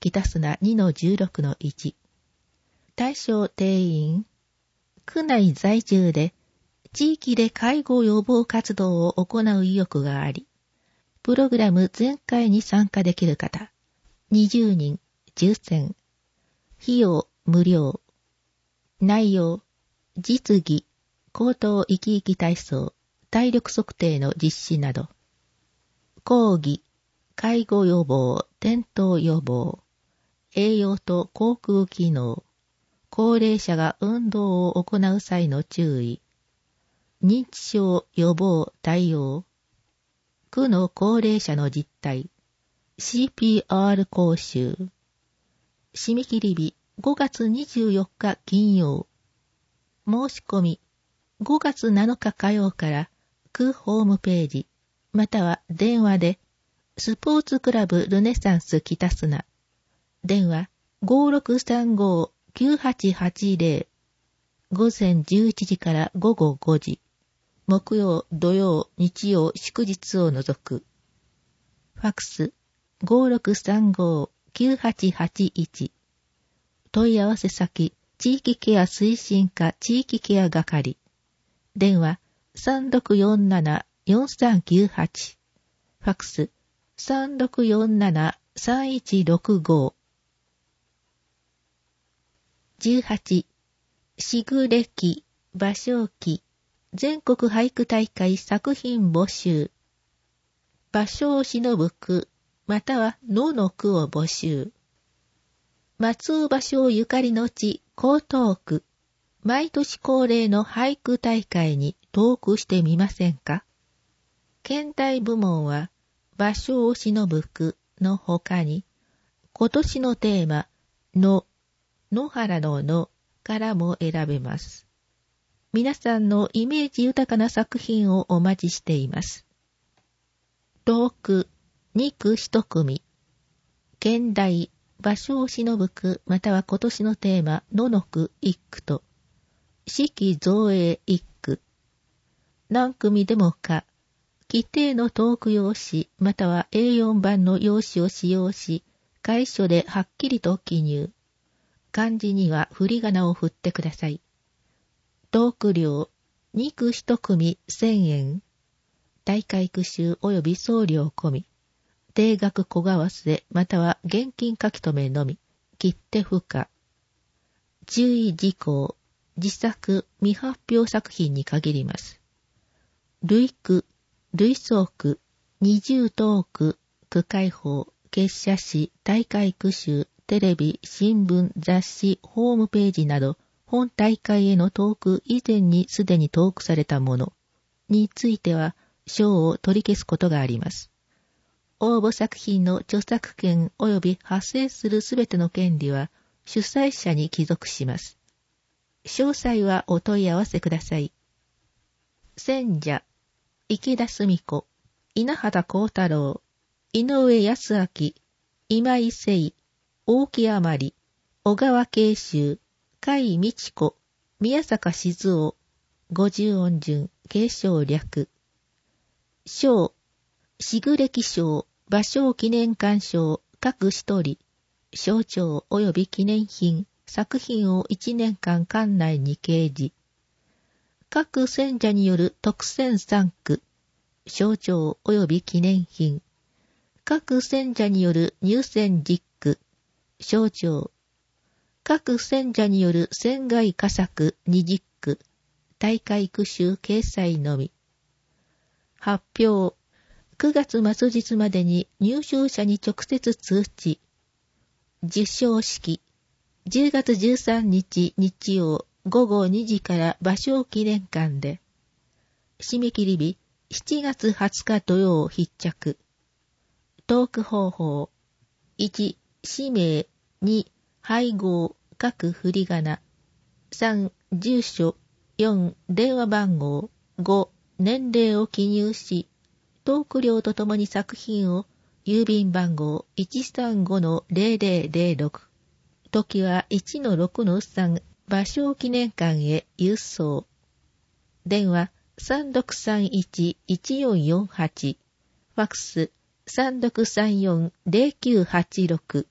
2-16-1 対象定員区内在住で地域で介護予防活動を行う意欲があり、プログラム全回に参加できる方、20人、抽選、費用無料、内容、実技、高等生き生き体操、体力測定の実施など、講義、介護予防、転倒予防、栄養と口腔機能、高齢者が運動を行う際の注意、認知症予防対応、区の高齢者の実態、CPR 講習、締め切り日5月24日金曜、申し込み5月7日火曜から区ホームページ、または電話で、スポーツクラブルネサンス北砂、電話 5635-9880、午前11時から午後5時、木曜、土曜、日曜、祝日を除く。ファクス 5635-9881。問い合わせ先、地域ケア推進課地域ケア係。電話 3647-4398。ファクス 3647-3165。18. しぐれき、芭蕉記、全国俳句大会作品募集。芭蕉を偲ぶ句、または野の句を募集。松尾芭蕉ゆかりの地、江東区。毎年恒例の俳句大会に投句してみませんか？県大部門は、芭蕉を偲ぶ句の他に、今年のテーマ、野原の野からも選べます。皆さんのイメージ豊かな作品をお待ちしています。投句2句1組。県大、芭蕉を偲ぶ句または今年のテーマ、野の句1句と、四季造営1句。何組でもか、規定の投句用紙または A4 版の用紙を使用し、楷書ではっきりと記入。漢字には振り仮名を振ってください。投句料、2句1組1000円。大会句集及び送料込み。定額小為替または現金書き留めのみ。切手不可。注意事項、自作未発表作品に限ります。類句、類想句、 20等区、区会法、結社誌、大会区集、テレビ、新聞、雑誌、ホームページなど、本大会へのトーク以前にすでにトークされたものについては、賞を取り消すことがあります。応募作品の著作権及び発生するすべての権利は、主催者に帰属します。詳細はお問い合わせください。選者、池田澄子、稲畑幸太郎、井上康明、今井誠、大木余り、小川慶州、甲斐美智子、宮坂静夫、50音順、継承略。賞、しぐれき賞、芭蕉記念館賞、各一人、賞状及び記念品、作品を1年間館内に掲示。各選者による特選3句、賞状及び記念品。各選者による入選10句、賞状。各選者による選外佳作20句、大会句集掲載のみ。発表。9月末日までに入賞者に直接通知。受賞式。10月13日日曜午後2時から芭蕉記念館で。締め切り日7月20日土曜必着。トーク方法。1、氏名。2、配合。各振り仮名。3、住所。4、電話番号。5、年齢を記入し、トーク料とともに作品を郵便番号 135-0006 時は 1-6-3 芭蕉記念館へ郵送。電話 3631-1448 ファックス 3634-0986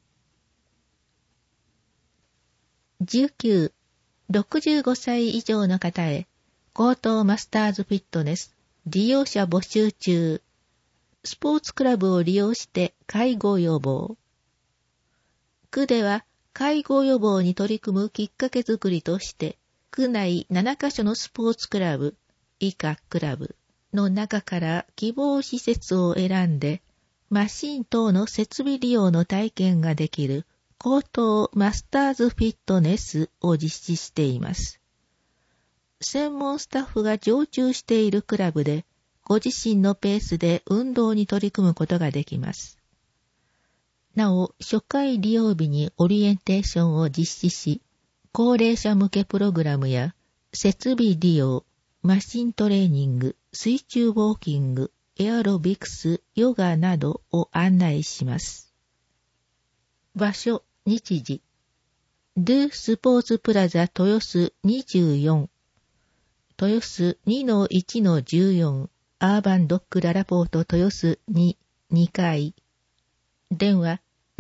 19、65歳以上の方へ高等マスターズフィットネス利用者募集中。スポーツクラブを利用して介護予防。区では介護予防に取り組むきっかけづくりとして、区内7カ所のスポーツクラブ、以下クラブの中から希望施設を選んで、マシン等の設備利用の体験ができる高等マスターズフィットネスを実施しています。専門スタッフが常駐しているクラブで、ご自身のペースで運動に取り組むことができます。なお、初回利用日にオリエンテーションを実施し、高齢者向けプログラムや設備利用、マシントレーニング、水中ウォーキング、エアロビクス、ヨガなどを案内します。場所、日時。ドゥスポーツプラザ豊洲24。豊洲 2-1-14 アーバンドッグララポート豊洲2、2階。電話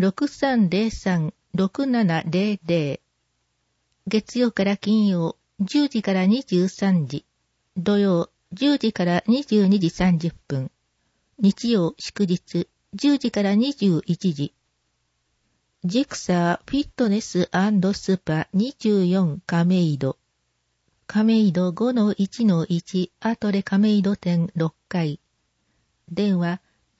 6303-6700。月曜から金曜10時から23時。土曜10時から22時30分。日曜祝日10時から21時。ジクサーフィットネス&スパ24亀戸。亀戸 5-1-1 アトレ亀戸店6階。電話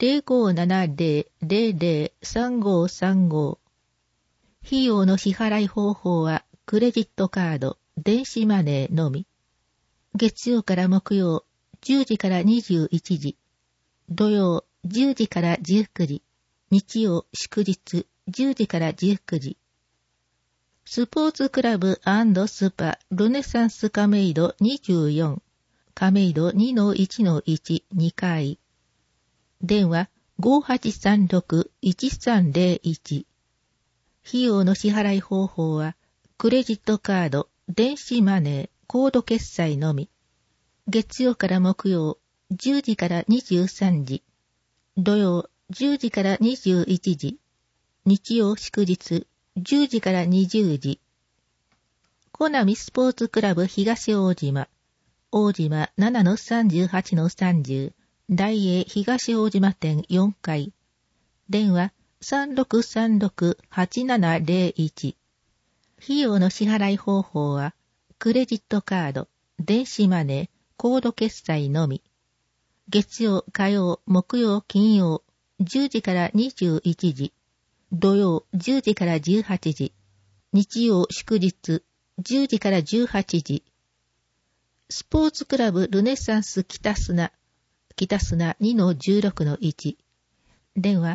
0570-003535。費用の支払い方法はクレジットカード、電子マネーのみ。月曜から木曜10時から21時。土曜10時から19時。日曜祝日10時から19時。スポーツクラブ&スパルネサンス亀戸24。亀戸 2-1-1 2階。電話 5836-1301。費用の支払い方法はクレジットカード、電子マネー、コード決済のみ。月曜から木曜10時から23時。土曜10時から21時。日曜祝日10時から20時。コナミスポーツクラブ東大島。大島 7-38-30。大英東大島店4階。電話 3636-8701。費用の支払い方法は、クレジットカード、電子マネー、コード決済のみ。 月曜、火曜、木曜、金曜、10時から21時、土曜、10時から18時、日曜、祝日、10時から18時、スポーツクラブルネサンス北砂 2-16-1、電話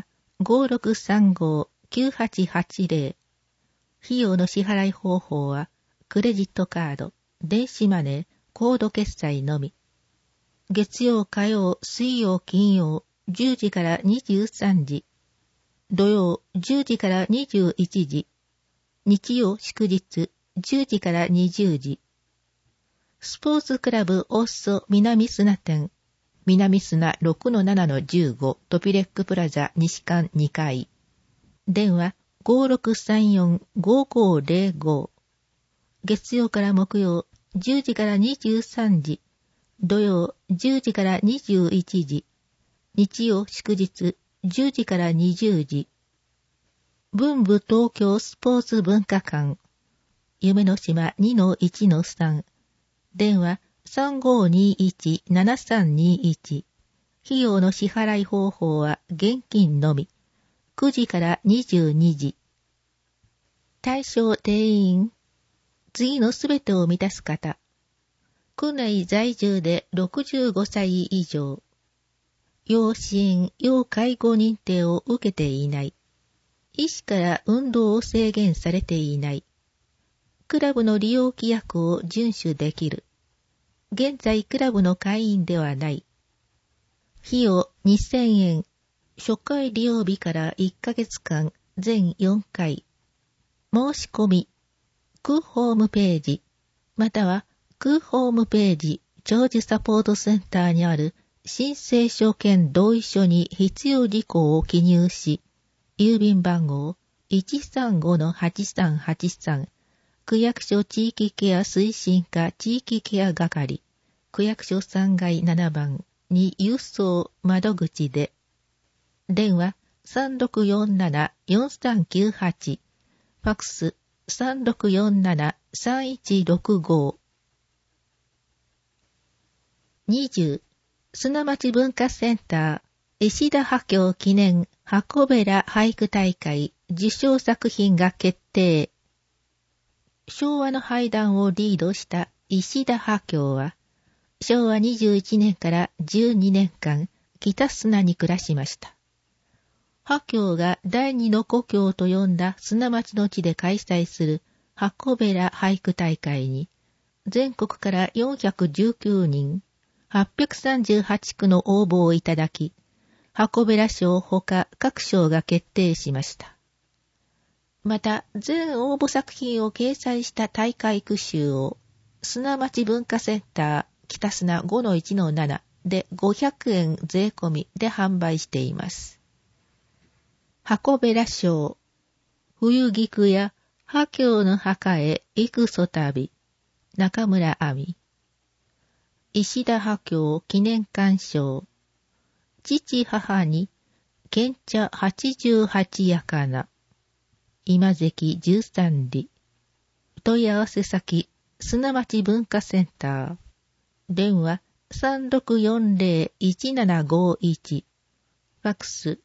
5635-9880、費用の支払い方法は、クレジットカード、電子マネー、コード決済のみ。月曜、火曜、水曜、金曜、10時から23時。土曜、10時から21時。日曜、祝日、10時から20時。スポーツクラブオッソ南砂店。南砂 6-7-15 トピレックプラザ西館2階。電話5634-5505。月曜から木曜、10時から23時。土曜、10時から21時。日曜、祝日、10時から20時。文部東京スポーツ文化館。夢の島 2-1-3。電話3521-7321。費用の支払い方法は現金のみ。9時から22時。対象定員。次のすべてを満たす方。区内在住で65歳以上。要支援、要介護認定を受けていない。医師から運動を制限されていない。クラブの利用規約を遵守できる。現在クラブの会員ではない。費用2000円。初回利用日から1ヶ月間、全4回。申し込み。区ホームページ、または区ホームページ、長寿サポートセンターにある申請書兼同意書に必要事項を記入し、郵便番号 135-8383、区役所地域ケア推進課地域ケア係、区役所3階7番に郵送窓口で、電話3647-4398、ファックス3647-3165。20. 砂町文化センター石田波郷記念箱べら俳句大会受賞作品が決定。昭和の俳壇をリードした石田波郷は昭和21年から12年間北砂に暮らしました。波郷が第二の故郷と呼んだ砂町の地で開催する箱べら俳句大会に、全国から419人、838句の応募をいただき、箱べら賞ほか各賞が決定しました。また、全応募作品を掲載した大会句集を、砂町文化センター北砂 5-1-7 で500円税込みで販売しています。箱べら賞。冬菊や波郷の墓へ行くそ旅。中村亜美。石田波郷記念館賞。父母に献茶88やかな。今関13里。問い合わせ先砂町文化センター。電話3640-1751。ファックス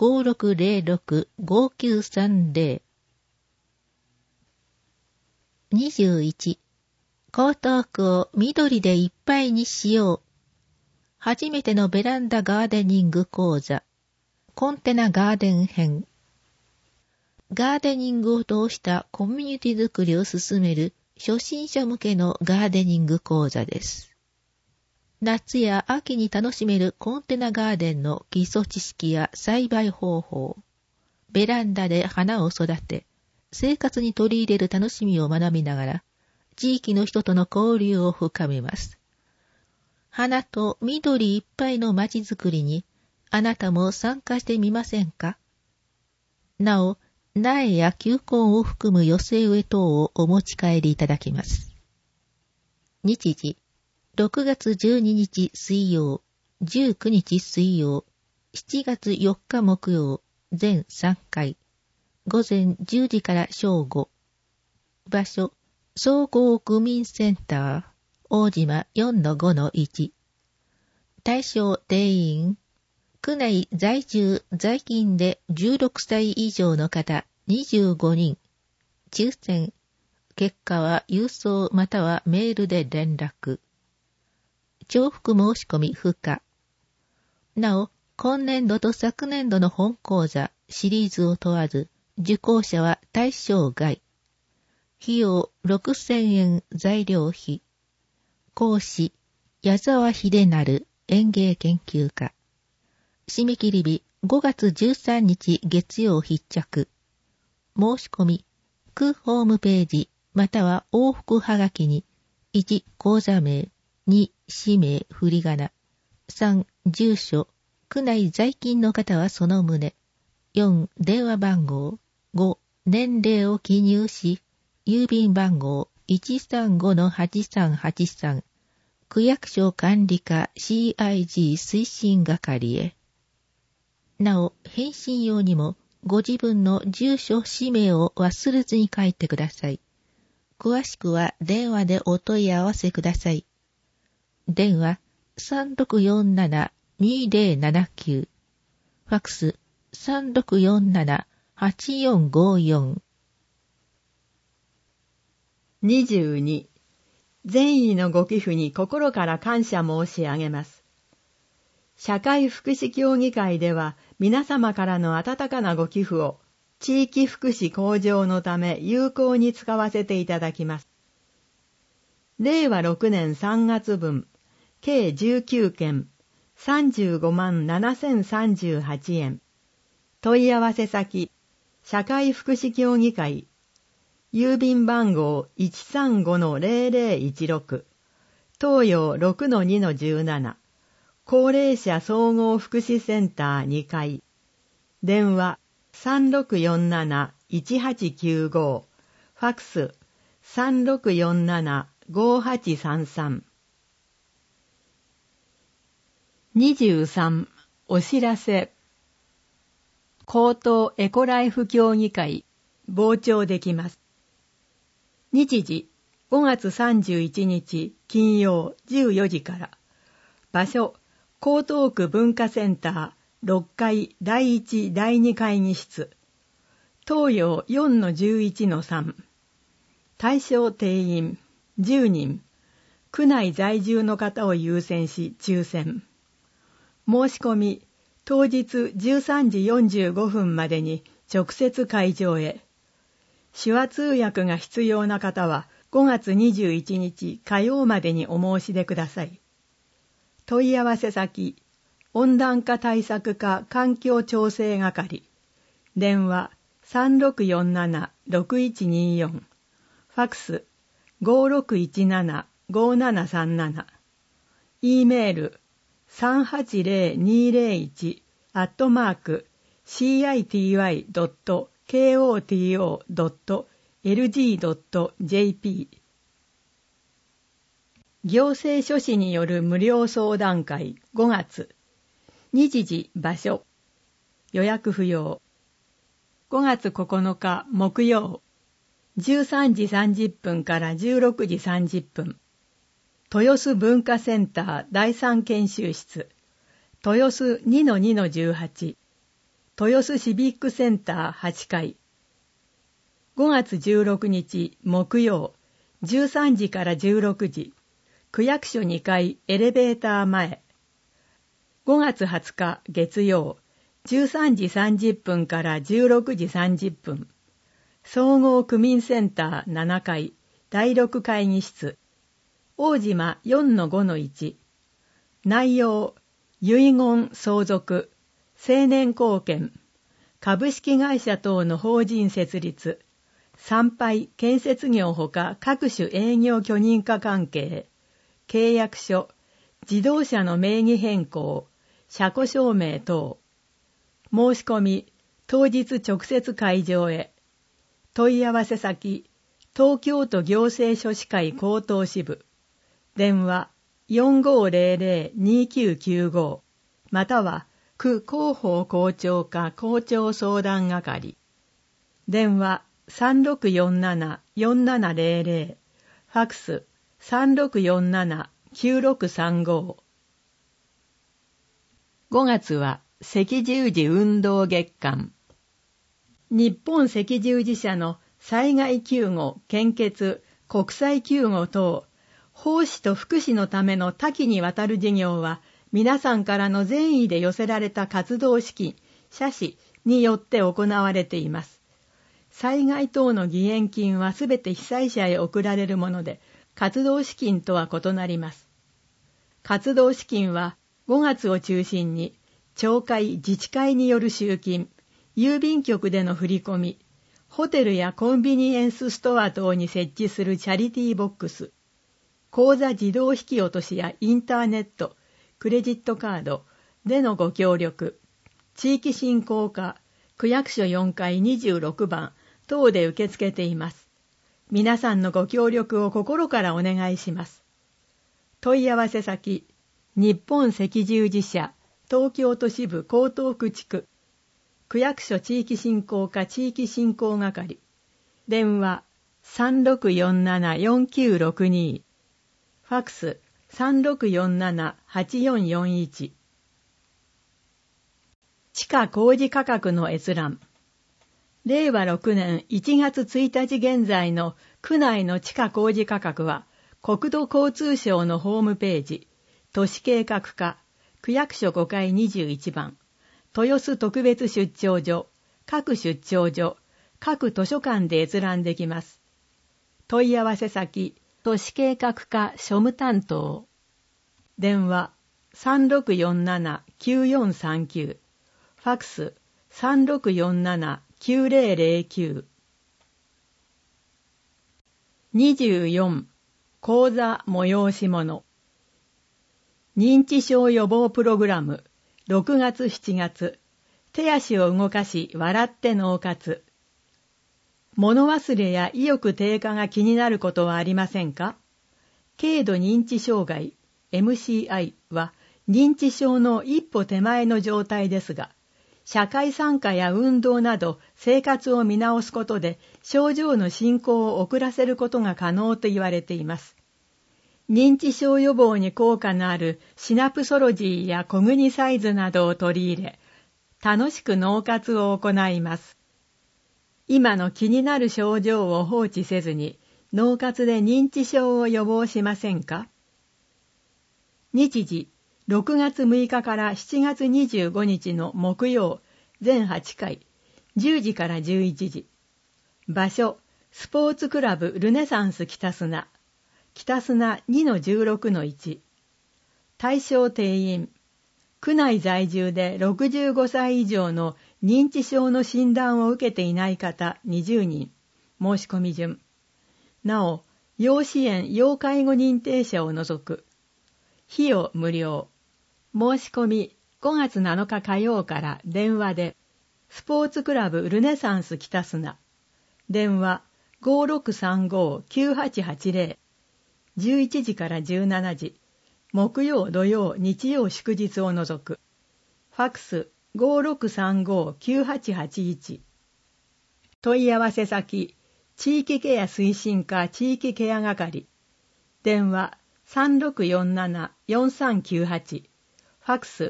5606-5930。21. 江東区を緑でいっぱいにしよう。初めてのベランダガーデニング講座。コンテナガーデン編。ガーデニングを通したコミュニティ作りを進める初心者向けのガーデニング講座です。夏や秋に楽しめるコンテナガーデンの基礎知識や栽培方法、ベランダで花を育て、生活に取り入れる楽しみを学びながら、地域の人との交流を深めます。花と緑いっぱいの街づくりに、あなたも参加してみませんか？なお、苗や球根を含む寄せ植え等をお持ち帰りいただきます。日時、6月12日水曜、19日水曜、7月4日木曜、全3回。午前10時から正午。場所、総合区民センター、大島 4-5-1。 対象定員、区内在住在勤で16歳以上の方25人、抽選、結果は郵送またはメールで連絡。重複申し込み不可。なお、今年度と昨年度の本講座、シリーズを問わず、受講者は対象外。費用6000円材料費。講師、矢沢秀成園芸研究家。締め切り日5月13日月曜必着。申し込み、区ホームページ、または往復はがきに、1、講座名、2、氏名、振り仮名、3、住所、区内在勤の方はその旨、4、電話番号、5、年齢を記入し、郵便番号 135-8383、区役所管理課 CIG 推進係へ。なお、返信用にも、ご自分の住所、氏名を忘れずに書いてください。詳しくは電話でお問い合わせください。電話 3647-2079 ファックス 3647-8454 22. 善意のご寄付に心から感謝申し上げます。社会福祉協議会では皆様からの温かなご寄付を地域福祉向上のため有効に使わせていただきます。令和6年3月分、計19件、35万7038円。問い合わせ先、社会福祉協議会、郵便番号 135-0016、東洋 6-2-17、高齢者総合福祉センター2階、電話 3647-1895、ファックス 3647-5833。23. お知らせ。高等エコライフ協議会、傍聴できます。日時、5月31日金曜14時から。場所、江東区文化センター6階第1第2会議室。東洋 4-11-3。対象定員10人。区内在住の方を優先し抽選。申し込み、当日13時45分までに直接会場へ。手話通訳が必要な方は5月21日火曜までにお申し出ください。問い合わせ先、温暖化対策課環境調整係。電話3647-6124。ファックス5617-5737。E メール380-201-city.koto.lg.jp。 行政書士による無料相談会5月。日時場所。予約不要。5月9日木曜。13時30分から16時30分。豊洲文化センター第3研修室。豊洲 2-2-18。豊洲シビックセンター8階。5月16日木曜。13時から16時。区役所2階エレベーター前。5月20日月曜。13時30分から16時30分。総合区民センター7階第6会議室。大島 4-5-1。内容、遺言相続、青年貢献、株式会社等の法人設立、参拝建設業ほか各種営業許認可関係、契約書、自動車の名義変更、車庫証明等。申し込み、当日直接会場へ。問い合わせ先、東京都行政書士会高等支部。電話 4500-2995 または区広報校長課校長相談係。電話 3647-4700 ファックス 3647-9635。 5月は赤十字運動月間。日本赤十字社の災害救護、献血、国際救護等、奉仕と福祉のための多岐にわたる事業は、皆さんからの善意で寄せられた活動資金、社費によって行われています。災害等の義援金はすべて被災者へ送られるもので、活動資金とは異なります。活動資金は5月を中心に、町会・自治会による集金、郵便局での振り込み、ホテルやコンビニエンスストア等に設置するチャリティーボックス、口座自動引き落としやインターネット、クレジットカードでのご協力、地域振興課、区役所4階26番等で受け付けています。皆さんのご協力を心からお願いします。問い合わせ先、日本赤十字社、東京都支部江東区地区、区役所地域振興課地域振興係、電話 3647-4962、ファックス 3647-8441。地価公示価格の閲覧。令和6年1月1日現在の区内の地価公示価格は、国土交通省のホームページ、都市計画課、区役所5階21番、豊洲特別出張所、各出張所、各図書館で閲覧できます。問い合わせ先、都市計画課庶務担当。電話 3647-9439。ファックス 3647-9009。24. 講座催し物。認知症予防プログラム6月7月。手足を動かし笑って脳活。物忘れや意欲低下が気になることはありませんか？軽度認知障害 MCI は認知症の一歩手前の状態ですが、社会参加や運動など生活を見直すことで症状の進行を遅らせることが可能と言われています。認知症予防に効果のあるシナプソロジーやコグニサイズなどを取り入れ、楽しく脳活を行います。今の気になる症状を放置せずに、脳活で認知症を予防しませんか？日時、6月6日から7月25日の木曜、全8回、10時から11時。場所、スポーツクラブルネサンス北砂。北砂 2-16-1。対象定員。区内在住で65歳以上の認知症の診断を受けていない方20人。申し込み順。なお、要支援・要介護認定者を除く。費用無料。申し込み5月7日火曜から電話で、スポーツクラブルネサンス北砂。電話 5635-9880。11時から17時。木曜、土曜、日曜、祝日を除く。ファックス 5635-9881。問い合わせ先、地域ケア推進課地域ケア係。電話 3647-4398。ファックス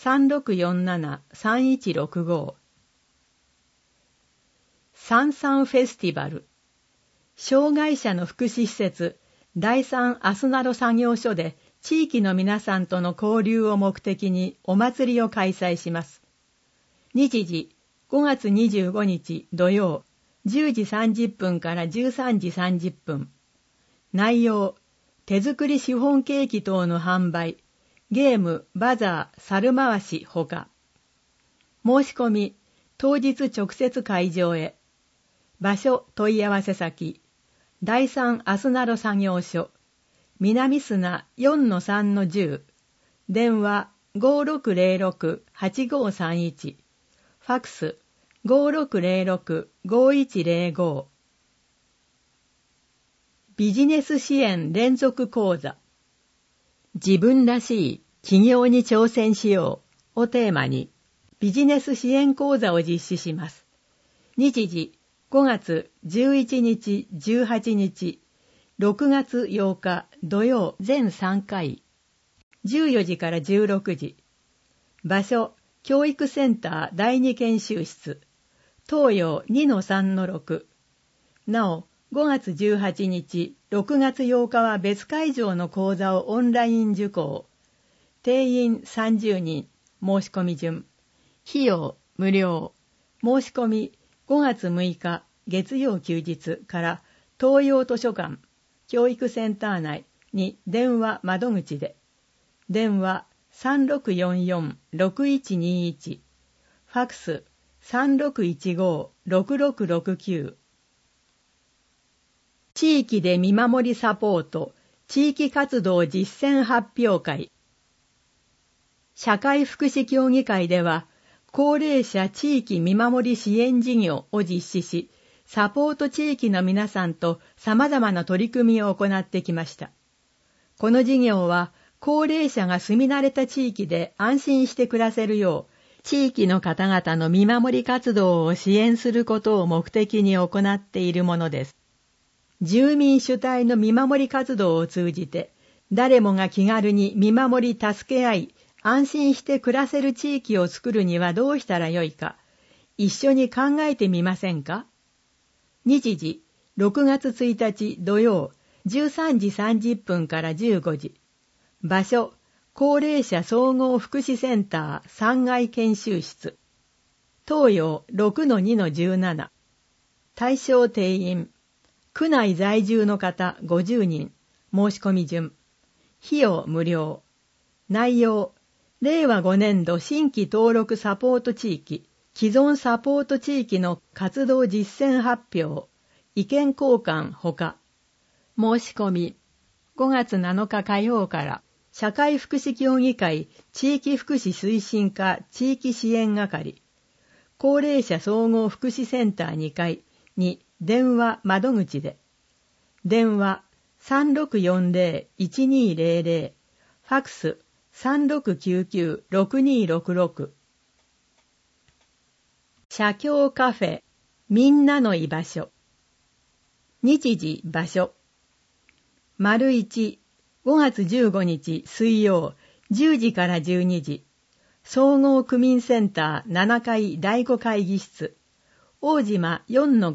3647-3165。サンサンフェスティバル。障害者の福祉施設、第三アスナロ作業所で地域の皆さんとの交流を目的にお祭りを開催します。日時、5月25日土曜、10時30分から13時30分。内容、手作りシフォンケーキ等の販売、ゲーム、バザー、猿回しほか。申し込み、当日直接会場へ。場所、問い合わせ先、第三アスナロ作業所、南砂 4-3-10、電話 5606-8531、ファックス 5606-5105。ビジネス支援連続講座。自分らしい起業に挑戦しようをテーマにビジネス支援講座を実施します。日時5月11日18日、6月8日土曜全3回、14時から16時。 場所、教育センター第2研修室。東洋 2-3-6。なお、5月18日、6月8日は別会場の講座をオンライン受講。定員30人、申し込み順。費用無料。申し込み5月6日月曜休日から東洋図書館、教育センター内に電話窓口で。電話3644-6121。ファクス3615-6669。地域で見守りサポート、地域活動実践発表会。社会福祉協議会では、高齢者地域見守り支援事業を実施し、サポート地域の皆さんと様々な取り組みを行ってきました。この事業は、高齢者が住み慣れた地域で安心して暮らせるよう、地域の方々の見守り活動を支援することを目的に行っているものです。住民主体の見守り活動を通じて、誰もが気軽に見守り助け合い、安心して暮らせる地域を作るにはどうしたらよいか、一緒に考えてみませんか？日時、6月1日土曜、13時30分から15時。場所、高齢者総合福祉センター3階研修室。東洋 6-2-17。対象定員。区内在住の方50人。申し込み順。費用無料。内容。令和5年度新規登録サポート地域、既存サポート地域の活動実践発表、意見交換ほか。申し込み。5月7日火曜から、社会福祉協議会地域福祉推進課地域支援係、高齢者総合福祉センター2階に電話窓口で。電話3640-1200、ファクス3699-6266。社協カフェ、みんなの居場所。日時場所。1、5月15日水曜、10時から12時。総合区民センター7階第5会議室。大島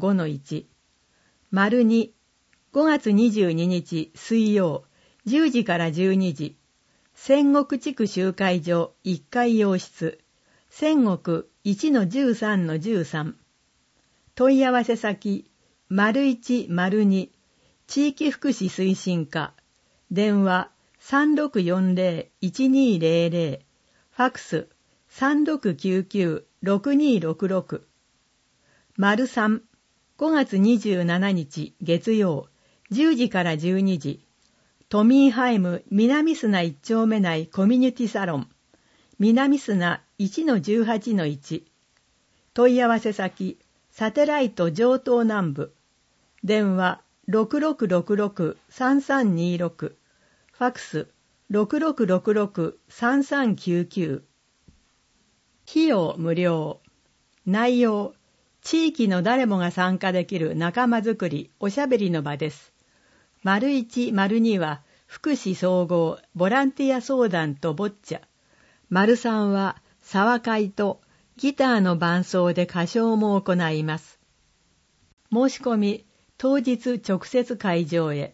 4-5-1。2、5月22日水曜、10時から12時。仙石地区集会所1階洋室。仙石 1-13-13。問い合わせ先、0102、地域福祉推進課。電話3640-1200。ファクス3699-6266。3、5月27日月曜、10時から12時。都民ハイム南砂1丁目内コミュニティサロン。南砂 1-18-1。問い合わせ先、サテライト上東南部。電話6666-3326。ファクス6666-3399。費用無料。内容、地域の誰もが参加できる仲間づくり、おしゃべりの場です。1、2は、福祉総合、ボランティア相談とボッチャ。3は、沢会とギターの伴奏で歌唱も行います。申し込み、当日直接会場へ。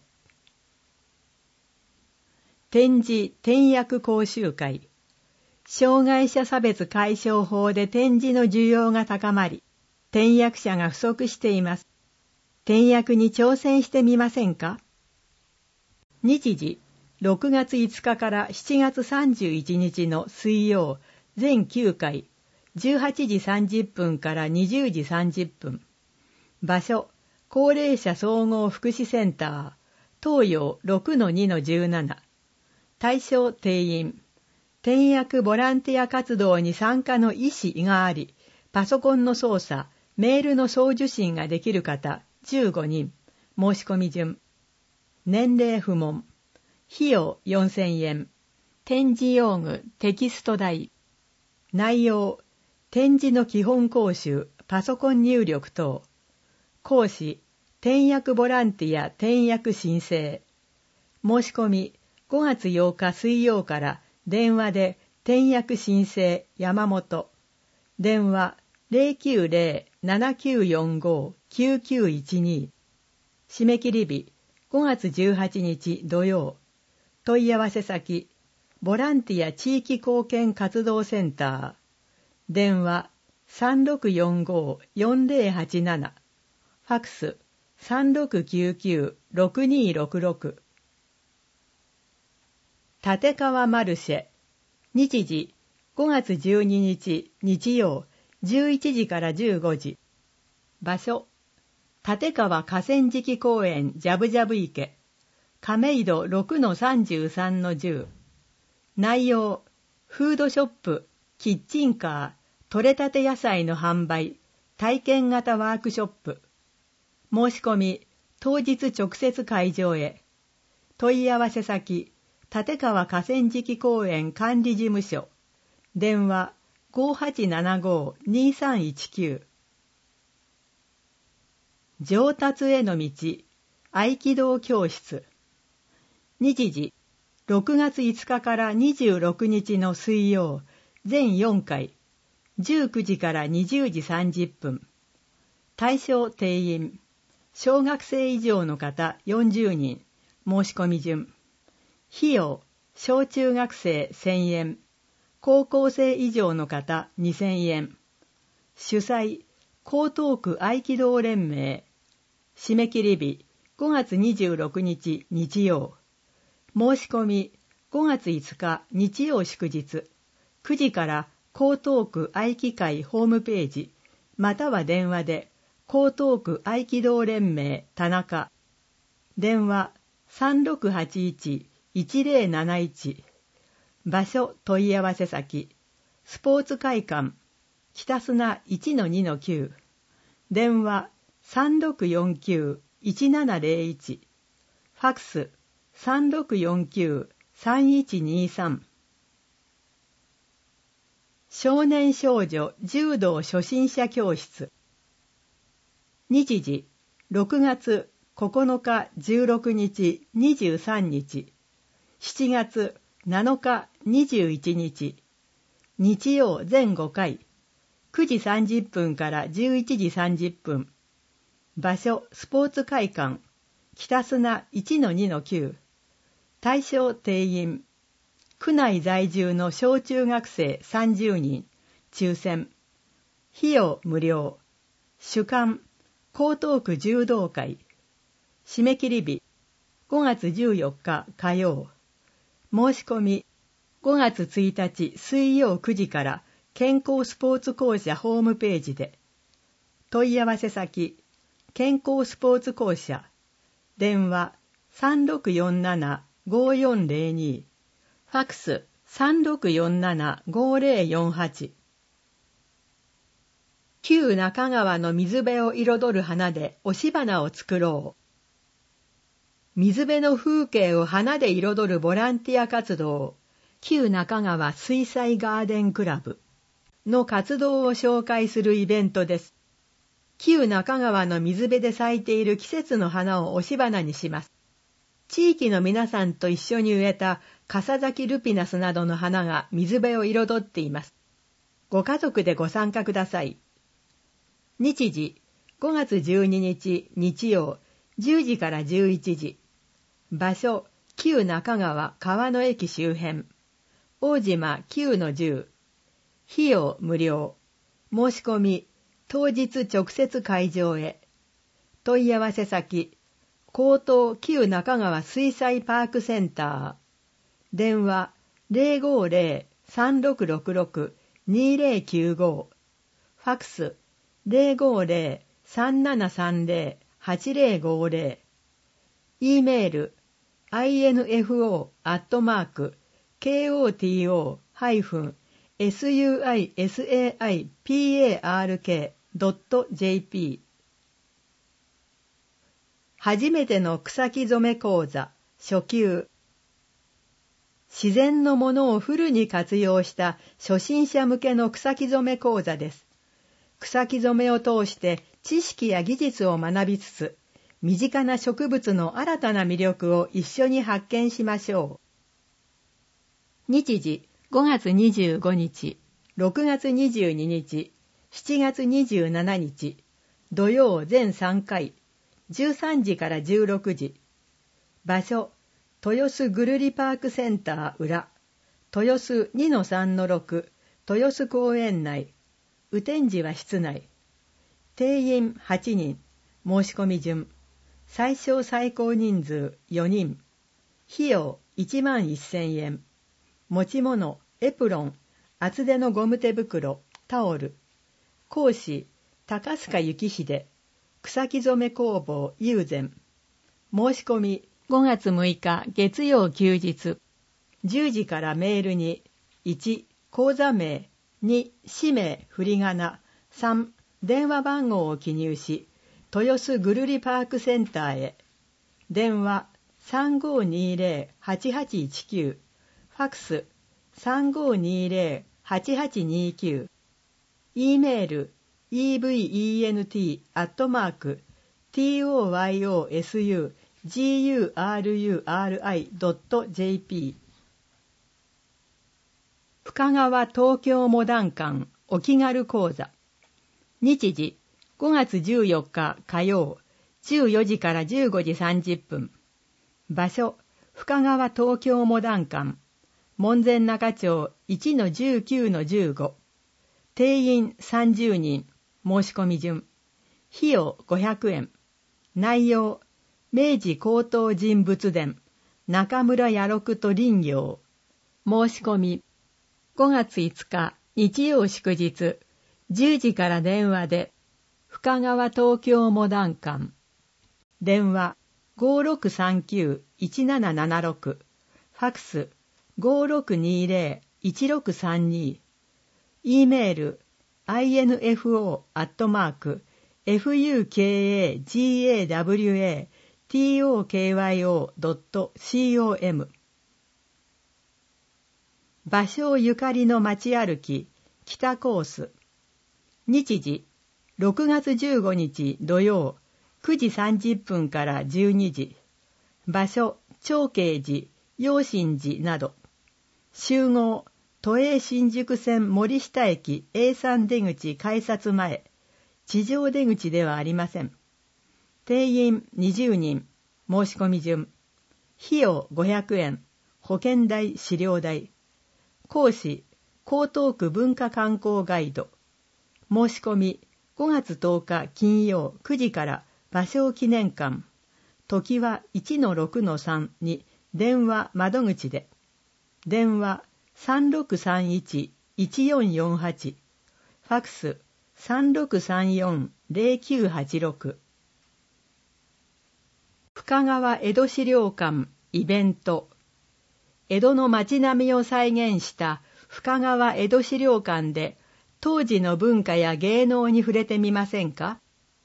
展示転訳講習会。障害者差別解消法で展示の需要が高まり、転訳者が不足しています。転訳に挑戦してみませんか？日時、6月5日から7月31日の水曜、全9回、18時30分から20時30分。場所、高齢者総合福祉センター、東洋 6-2-17。対象定員。転訳ボランティア活動に参加の意思があり、パソコンの操作、メールの送受信ができる方15人。申し込み順。年齢不問。費用4000円。展示用具、テキスト代。内容、展示の基本講習、パソコン入力等。講師、転訳ボランティア転訳申請。申し込み、5月8日水曜から電話で天薬新生山本。電話 090-7945-9912。締め切り日5月18日土曜。問い合わせ先ボランティア地域貢献活動センター。電話 3645-4087。ファクス 3699-6266。立川マルシェ。日時5月12日日曜11時から15時。場所立川河川敷公園ジャブジャブ池。亀戸 6-33-10。内容フードショップ、キッチンカー、取れたて野菜の販売、体験型ワークショップ。申し込み当日直接会場へ。問い合わせ先立川河川敷公園管理事務所。電話 5875-2319。上達への道合気道教室。日時6月5日から26日の水曜全4回19時から20時30分。対象定員小学生以上の方40人。申し込み順。費用小中学生1000円。高校生以上の方2000円。主催江東区合気道連盟。締め切り日5月26日日曜。申し込み5月5日日曜祝日9時から江東区合気会ホームページまたは電話で江東区合気道連盟田中。電話 3681-1071。場所問い合わせ先スポーツ会館北砂 1-2-9。電話 3649-1701。ファクス 3649-3123。少年少女柔道初心者教室。日時6月9日16日23日。7月7日21日。日曜全5回。9時30分から11時30分。場所スポーツ会館北砂 1-2-9。対象定員区内在住の小中学生30人。抽選。費用無料。主幹江東区柔道会。締め切り日5月14日火曜。申し込み5月1日水曜9時から健康スポーツ校舎ホームページで。問い合わせ先健康スポーツ校舎。電話 3647-5402。ファクス 3647-5048。旧中川の水辺を彩る花で押し花を作ろう。水辺の風景を花で彩るボランティア活動、旧中川水彩ガーデンクラブの活動を紹介するイベントです。旧中川の水辺で咲いている季節の花を押し花にします。地域の皆さんと一緒に植えた笠崎ルピナスなどの花が水辺を彩っています。ご家族でご参加ください。日時5月12日日曜10時から11時。場所旧中川川の駅周辺。大島 9-10。費用無料。申し込み当日直接会場へ。問い合わせ先江東旧中川水彩パークセンター。電話 050-3666-2095。ファクス 050-3730-8050。E メール info@koto-suisaipark.jp。 初めての草木染め講座初級。自然のものをフルに活用した初心者向けの草木染め講座です。草木染めを通して知識や技術を学びつつ、身近な植物の新たな魅力を一緒に発見しましょう。日時 5月25日、6月22日、7月27日、土曜全3回、13時から16時。場所、豊洲ぐるりパークセンター裏、豊洲 2-3-6、豊洲公園内、雨天時は室内。定員8人、申し込み順。最小最高人数4人。費用11,000円。持ち物、エプロン、厚手のゴム手袋、タオル。講師、高須賀幸秀。草木染め工房友禅。申し込み5月6日月曜休日。10時からメールに、1、口座名、2、氏名、振り仮名、3、電話番号を記入し、豊洲ぐるりパークセンターへ。電話 3520-8819、ファクス 3520-8829、E メール event@toyosugururi.jp。 深川東京モダン館お気軽講座。日時5月14日火曜14時から15時30分。場所、深川東京モダン館、門前仲町 1-19-15。定員30人、申し込み順。費用500円。内容、明治高等人物伝、中村弥六と林業。申し込み、5月5日、日曜祝日、10時から電話で、深川東京モダン館。電話、5639-1776。ファクス、5620-1632。E メール、info@fukagawa.tokyo.com。 芭蕉ゆかりの街歩き、北コース。日時、6月15日土曜、9時30分から12時。場所、長慶寺、陽心寺など。集合、都営新宿線森下駅 A3 出口改札前。地上出口ではありません。定員20人。申し込み順。費用500円。保険代、資料代。講師、江東区文化観光ガイド。申し込み5月10日金曜9時から芭蕉記念館。時は 1-6-3 に電話窓口で。電話3631-1448。ファクス3634-0986。深川江戸資料館イベント。江戸の街並みを再現した深川江戸資料館で当時の文化や芸能に触れてみませんか？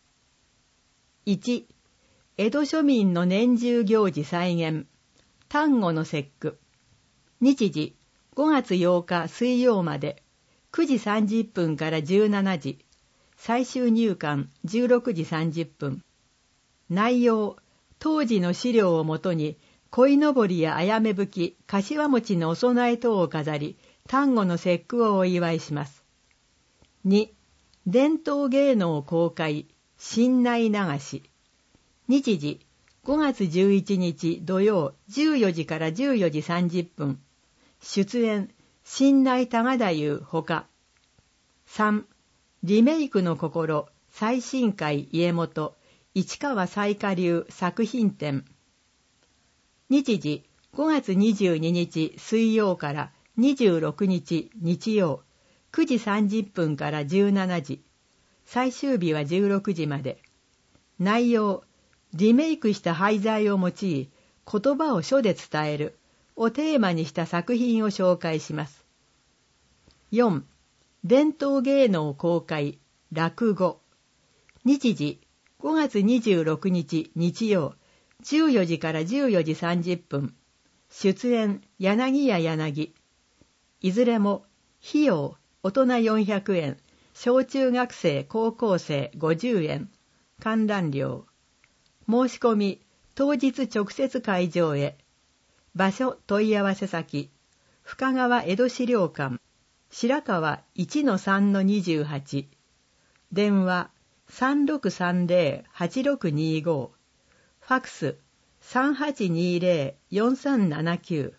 1. 江戸庶民の年中行事再現。端午の節句。日時5月8日水曜まで9時30分から17時。最終入館16時30分。内容、当時の資料をもとに鯉のぼりやあやめ吹き、柏餅のお供え等を飾り、端午の節句をお祝いします。2. 伝統芸能公開、新内流し。日時5月11日土曜14時から14時30分。出演、新内多賀太夫ほか。3. リメイクの心、最新回家元、市川彩花流作品展。日時5月22日水曜から26日日曜、9時30分から17時。最終日は16時まで。内容、リメイクした廃材を用い、言葉を書で伝えるをテーマにした作品を紹介します。4. 伝統芸能公開、落語。日時5月26日日曜、14時から14時30分。出演、柳家柳。いずれも、費用、大人400円、小中学生、高校生50円、観覧料。申し込み、当日直接会場へ。場所問い合わせ先、 深川江戸資料館、白川 1-3-28、電話 3630-8625、ファクス 3820-4379。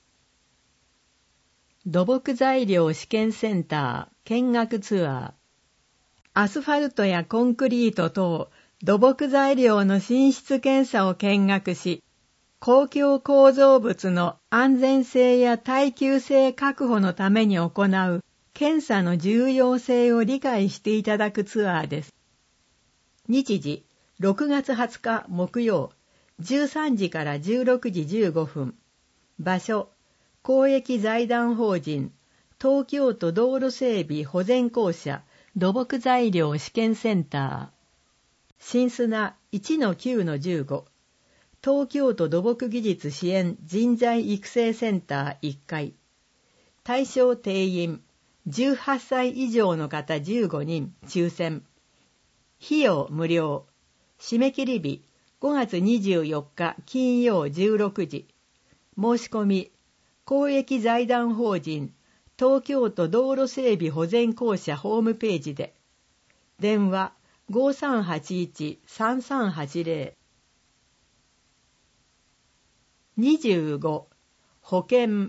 土木材料試験センター見学ツアー。アスファルトやコンクリート等土木材料の品質検査を見学し、公共構造物の安全性や耐久性確保のために行う検査の重要性を理解していただくツアーです。日時、6月20日木曜、13時から16時15分。場所、公益財団法人、東京都道路整備保全公社土木材料試験センター。新砂 1-9-15。東京都土木技術支援人材育成センター1階。対象定員、18歳以上の方15人、抽選。費用無料。締め切り日、5月24日金曜16時。申し込み、公益財団法人、東京都道路整備保全公社ホームページで。電話、5381-3380。25. 保険。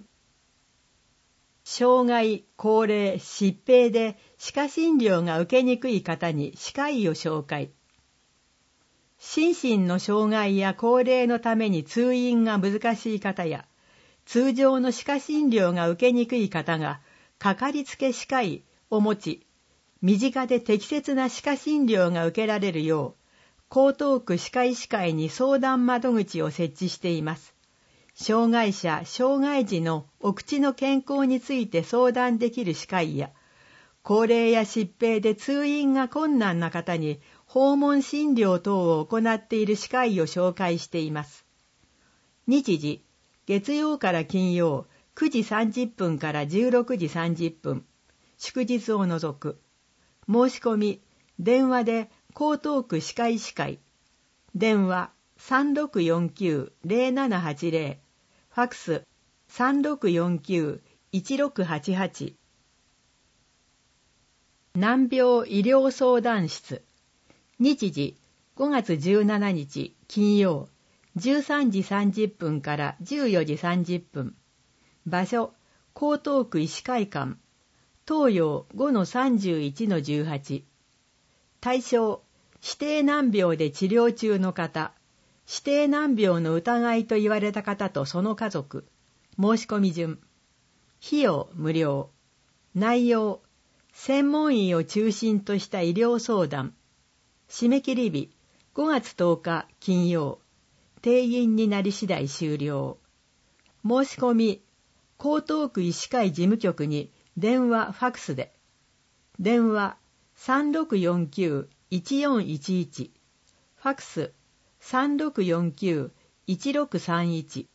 障害、高齢、疾病で歯科診療が受けにくい方に歯科医を紹介。心身の障害や高齢のために通院が難しい方や、通常の歯科診療が受けにくい方が、かかりつけ歯科医を持ち、身近で適切な歯科診療が受けられるよう、江東区歯科医師会に相談窓口を設置しています。障害者、障害児のお口の健康について相談できる歯科医や、高齢や疾病で通院が困難な方に訪問診療等を行っている歯科医を紹介しています。日時、月曜から金曜、9時30分から16時30分、祝日を除く。申し込み、電話で江東区歯科医師会。電話 3649-0780。ファクス 3649-1688。難病医療相談室。日時、5月17日金曜、13時30分から14時30分。場所、江東区医師会館。東洋 5-31-18。対象、指定難病で治療中の方、指定難病の疑いと言われた方とその家族。申し込み順。費用無料。内容、専門医を中心とした医療相談。締め切り日、5月10日金曜。定員になり次第終了。申し込み、江東区医師会事務局に電話ファクスで。電話 3649-1411。ファクス 3649-1631。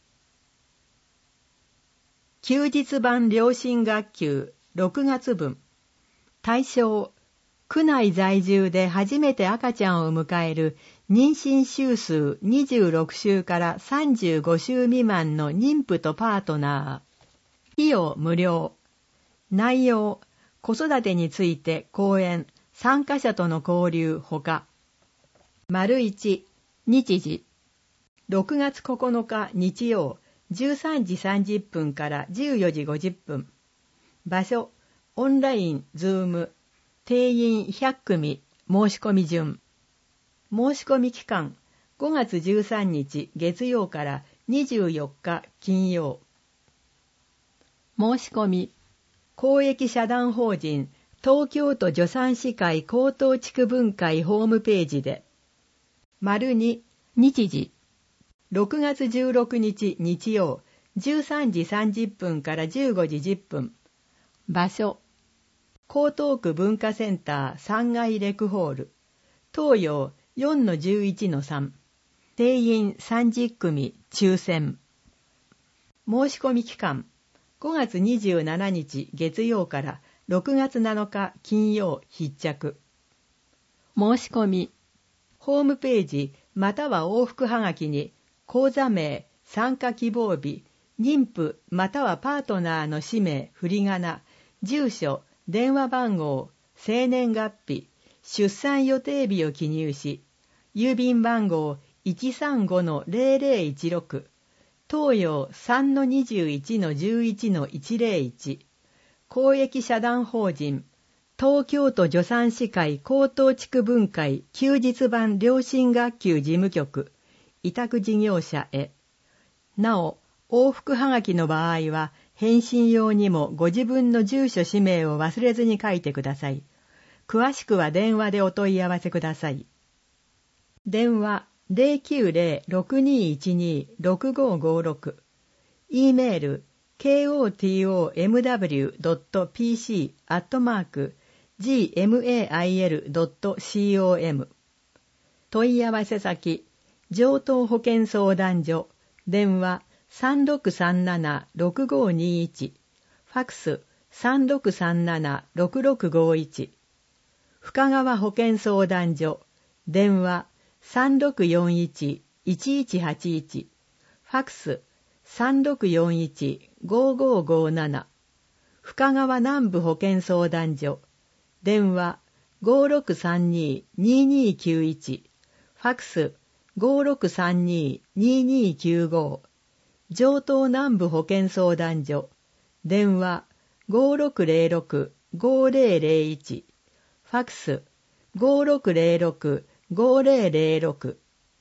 休日版良心学級6月分。対象、区内在住で初めて赤ちゃんを迎える妊娠週数26週から35週未満の妊婦とパートナー。費用無料。内容、子育てについて講演、参加者との交流ほか。1、日時。6月9日日曜、13時30分から14時50分。場所、オンライン、ズーム。定員100組、申し込み順。申し込み期間、5月13日月曜から24日金曜。申し込み、公益社団法人東京都助産師会江東地区分会ホームページで。2、日時。6月16日日曜、13時30分から15時10分。場所、江東区文化センター3階レクホール。東洋 4-11-3。定員30組、抽選。申し込み期間、5月27日月曜から6月7日金曜必着。申し込み、ホームページまたは往復はがきに講座名、参加希望日、 妊婦またはパートナーの氏名、振り仮名、住所、電話番号、生年月日、出産予定日を記入し、郵便番号 135-0016、東洋 3-21-11-101、公益社団法人、東京都助産師会高等地区分会休日版良心学級事務局、委託事業者へ。なお、往復はがきの場合は、返信用にもご自分の住所氏名を忘れずに書いてください。詳しくは電話でお問い合わせください。電話 090-6212-6556。E メール kotomw.pc@gmail.com。問い合わせ先、上東保健相談所、電話 3637-6521、ファクス 3637-6651、深川保健相談所、電話 3641-1181、ファクス 3641-5557、深川南部保健相談所、電話 5632-2291、ファクス 5632-2295、上東南部保健相談所、電話 5606-5001、ファクス 5606-5006。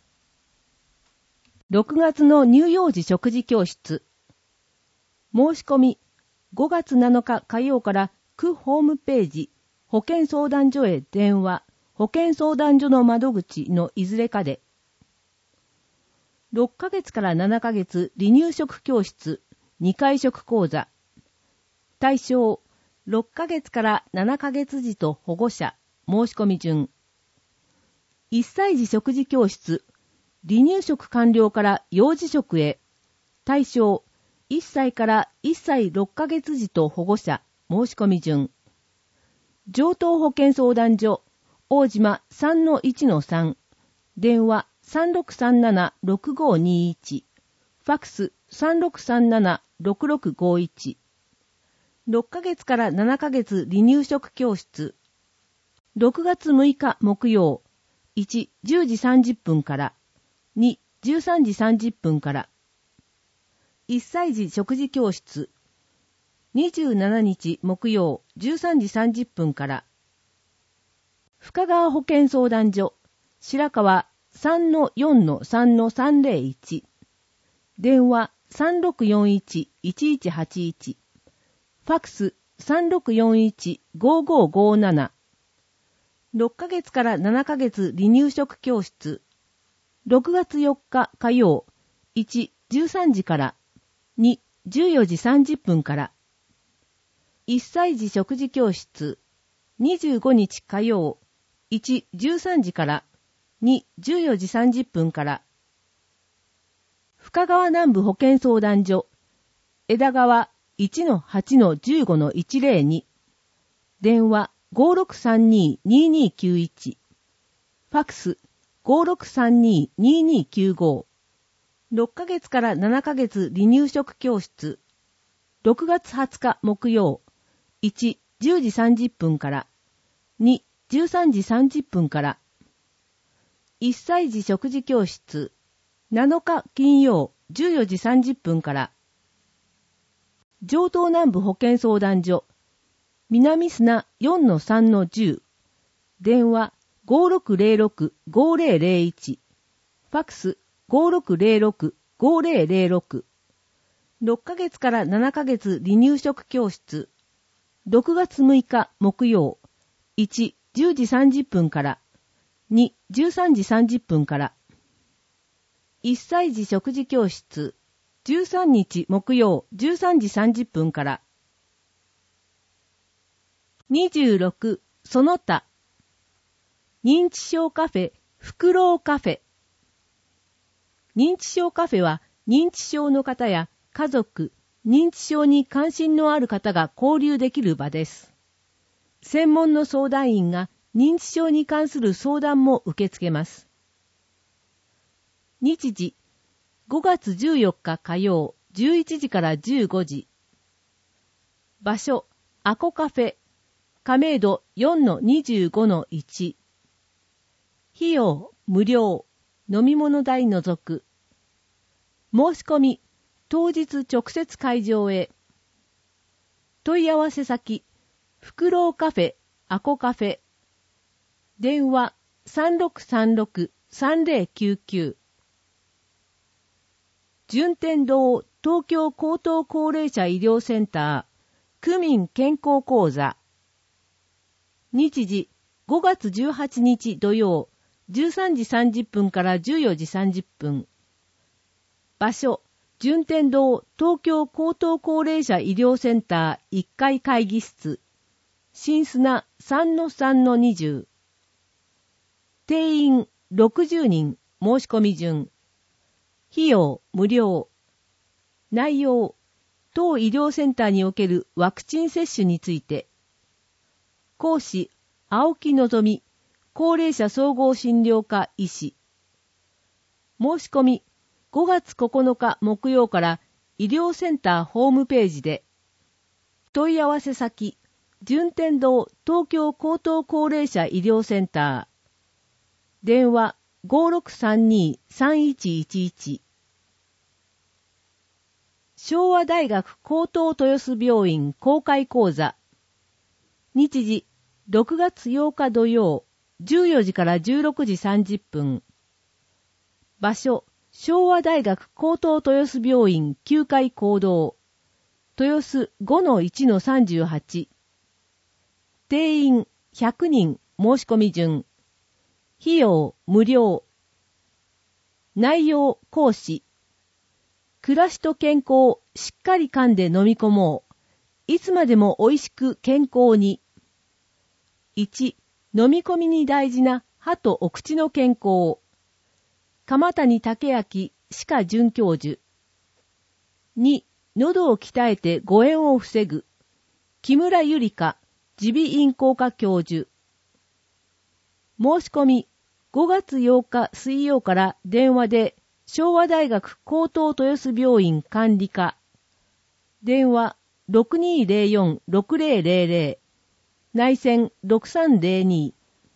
6月の乳幼児食事教室。申し込み、5月7日火曜から区ホームページ、保健相談所へ電話、保健相談所の窓口のいずれかで。6ヶ月から7ヶ月離乳食教室、2回食講座。対象、6ヶ月から7ヶ月児と保護者、申し込み順。1歳児食事教室、離乳食完了から幼児食へ。対象、1歳から1歳6ヶ月児と保護者、申し込み順。上東保健相談所、大島 3-1-3、電話3637-6521、ファクス 3637-6651。6ヶ月から7ヶ月離乳食教室。6月6日木曜、1、10時30分から、2、13時30分から。1歳児食事教室。27日木曜、13時30分から。深川保健相談所、白川 3-4-3-301。電話3641-1181。ファクス 3641-5557。6ヶ月から7ヶ月離乳食教室。6月4日火曜、1、13時から、2、14時30分から。1歳児食事教室。25日火曜、1、13時から、2、14時30分から。深川南部保健相談所。枝川 1-8-15-102。電話5632-2291。ファクス5632-2295。6ヶ月から7ヶ月離乳食教室。6月20日木曜。1、10時30分から。2、13時30分から。1歳児食事教室。7日金曜、14時30分から。上東南部保健相談所。南砂 4-3-10。電話5606-5001。ファクス5606-5006。6ヶ月から7ヶ月離乳食教室。6月6日木曜。1、10時30分から。2、13時30分から。1歳児食事教室。13日木曜13時30分から。26、その他。認知症カフェ、フクロウカフェ。認知症カフェは、認知症の方や家族、認知症に関心のある方が交流できる場です。専門の相談員が認知症に関する相談も受け付けます。日時、5月14日火曜、 11時から15時。場所、アコカフェ、亀戸 4-25-1。費用、無料、飲み物代除く。申し込み、当日直接会場へ。問い合わせ先、フクロウカフェ、アコカフェ。電話、3636-3099。順天堂東京高等高齢者医療センター、区民健康講座。日時、5月18日土曜、13時30分から14時30分。場所、順天堂東京高等高齢者医療センター1階会議室。新砂 3-3-20。定員60人、申し込み順。費用無料。内容、当医療センターにおけるワクチン接種について。講師、青木のぞみ、高齢者総合診療科医師。申し込み、5月9日木曜から医療センターホームページで。問い合わせ先、順天堂東京高等高齢者医療センター。電話 5632-3111。昭和大学高等豊洲病院公開講座。日時、6月8日土曜、14時から16時30分。場所、昭和大学高等豊洲病院9階講堂。豊洲 5-1-38。定員100人、申し込み順。費用無料。内容講師。暮らしと健康、しっかり噛んで飲み込もう。いつまでも美味しく健康に。1、飲み込みに大事な歯とお口の健康。鎌谷武明歯科准教授。2、喉を鍛えて誤嚥を防ぐ。木村ゆりか耳鼻咽喉科教授。申し込み、5月8日水曜から電話で昭和大学高等豊洲病院管理課。電話 6204-6000 内線6302。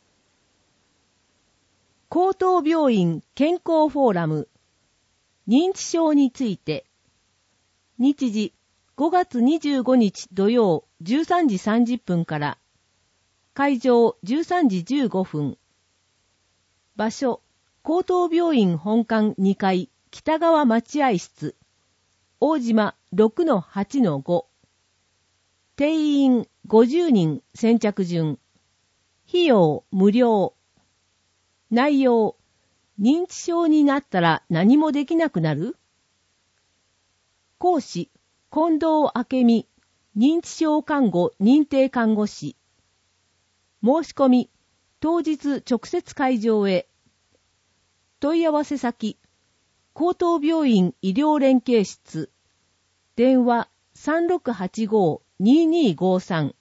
高等病院健康フォーラム。認知症について。日時5月25日土曜13時30分から。会場13時15分。場所、高等病院本館2階北側待合室。大島 6-8-5。定員50人先着順。費用無料。内容、認知症になったら何もできなくなる？講師、近藤明美、認知症看護認定看護師。申し込み、当日直接会場へ。問い合わせ先、高等病院医療連携室。電話 3685-2253。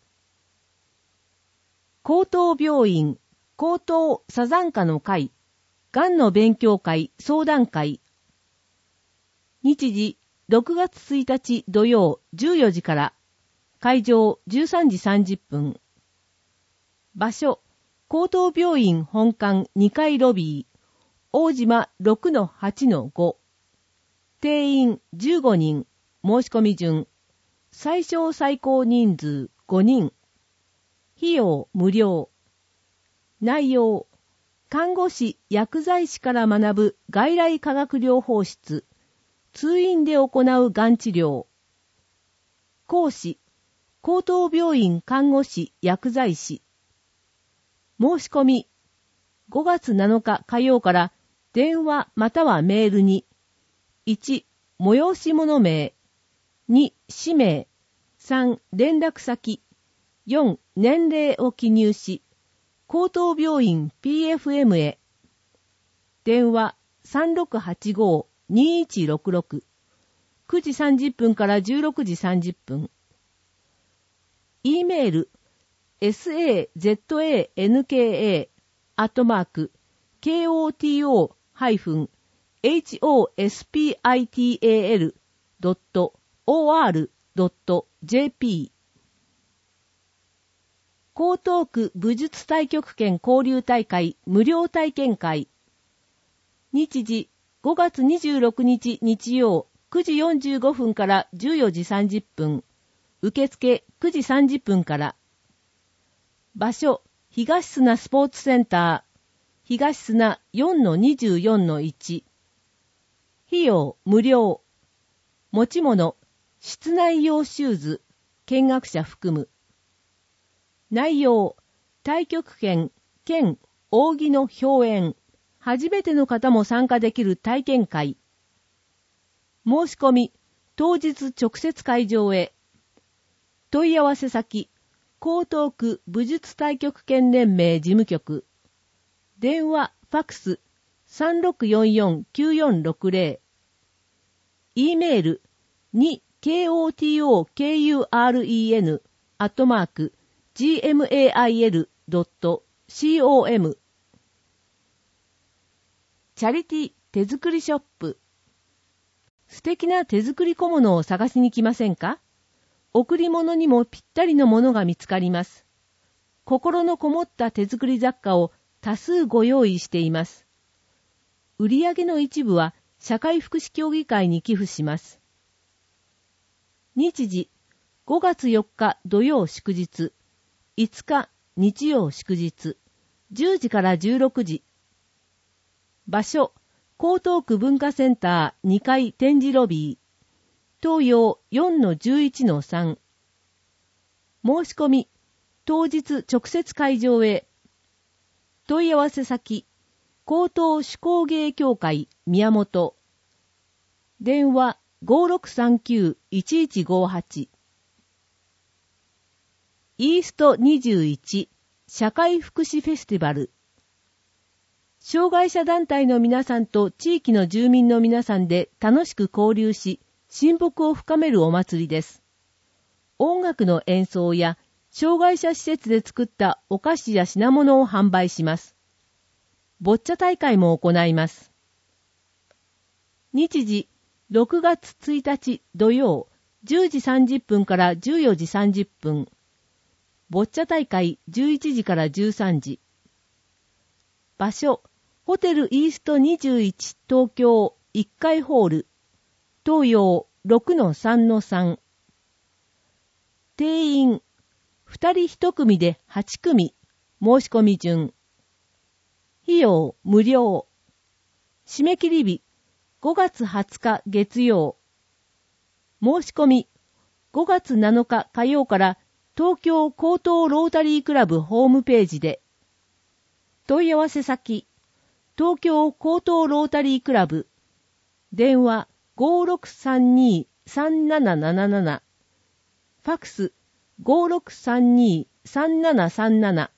高等病院高等サザンカの会、がんの勉強会相談会。日時6月1日土曜14時から。会場13時30分。場所、高等病院本館2階ロビー。大島 6-8-5。定員15人。申し込み順。最小最高人数5人。費用無料。内容、看護師、薬剤師から学ぶ外来化学療法室。通院で行うがん治療。講師、高等病院看護師、薬剤師。申し込み、5月7日火曜から電話またはメールに、1、催し物名、2、氏名、3、連絡先、4、年齢を記入し、高等病院 PFM へ。電話3685-2166。9時30分から16時30分。E メール、sazanka@koto-hospital www.or.jp 江東区武術太極拳交流大会無料体験会。日時5月26日日曜9時45分から14時30分。受付9時30分から。場所、東砂スポーツセンター。東砂 4-24-1。費用無料。持ち物、室内用シューズ、見学者含む。内容、太極拳、剣、扇の表演。初めての方も参加できる体験会。申し込み、当日直接会場へ。問い合わせ先、江東区武術太極拳連盟事務局。電話、ファクス、3644-9460。E メール、kotoken@gmail.com。チャリティ手作りショップ。素敵な手作り小物を探しに来ませんか？贈り物にもぴったりのものが見つかります。心のこもった手作り雑貨を多数ご用意しています。売上の一部は社会福祉協議会に寄付します。日時、5月4日土曜祝日、5日日曜祝日、10時から16時。場所、江東区文化センター2階展示ロビー。東洋 4-11-3。申し込み、当日直接会場へ。問い合わせ先、江東手工芸協会宮本。電話 5639-1158。イースト21社会福祉フェスティバル。障害者団体の皆さんと地域の住民の皆さんで楽しく交流し、親睦を深めるお祭りです。音楽の演奏や、障害者施設で作ったお菓子や品物を販売します。ボッチャ大会も行います。日時、6月1日土曜、10時30分から14時30分。ボッチャ大会11時から13時。場所、ホテルイースト21東京1階ホール。東洋 6-3-3。定員、2人1組で8組。申し込み順。費用無料。締め切り日、5月20日月曜。申し込み、5月7日火曜から東京江東ロータリークラブホームページで。問い合わせ先、東京江東ロータリークラブ。電話 5632-3777。ファクス 5632-3737。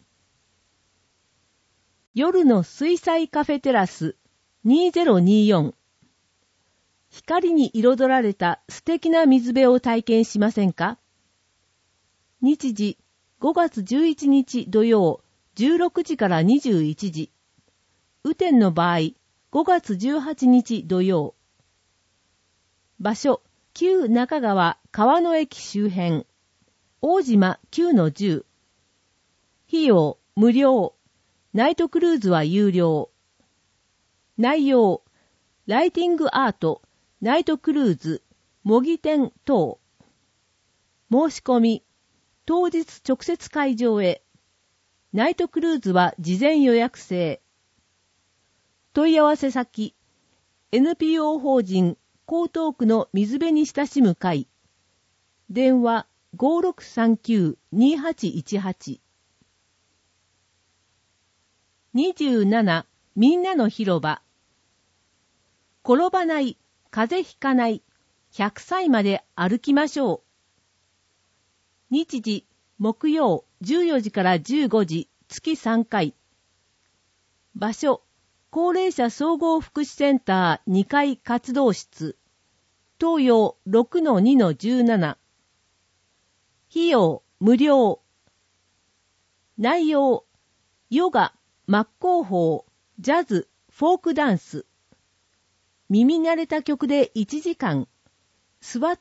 夜の水彩カフェテラス2024。光に彩られた素敵な水辺を体験しませんか？日時5月11日土曜16時から21時。雨天の場合、5月18日土曜。場所、旧中川川の駅周辺。大島 9-10。費用、無料。ナイトクルーズは有料。内容、ライティングアート、ナイトクルーズ、模擬店等。申し込み、当日直接会場へ。ナイトクルーズは事前予約制。問い合わせ先、NPO 法人江東区の水辺に親しむ会。電話 5639-2818。27みんなの広場。転ばない、風邪ひかない、100歳まで歩きましょう。日時、木曜14時から15時、月3回。場所、高齢者総合福祉センター2階活動室。東洋 6-2-17。費用、無料。内容、ヨガ、真っ向法、ジャズ、フォークダンス。耳慣れた曲で1時間。 座って、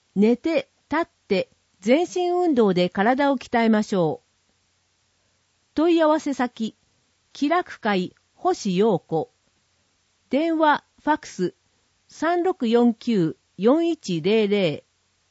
寝て、立って、全身運動で体を鍛えましょう。問い合わせ先、気楽会星陽子。電話、ファックス、3649-4100。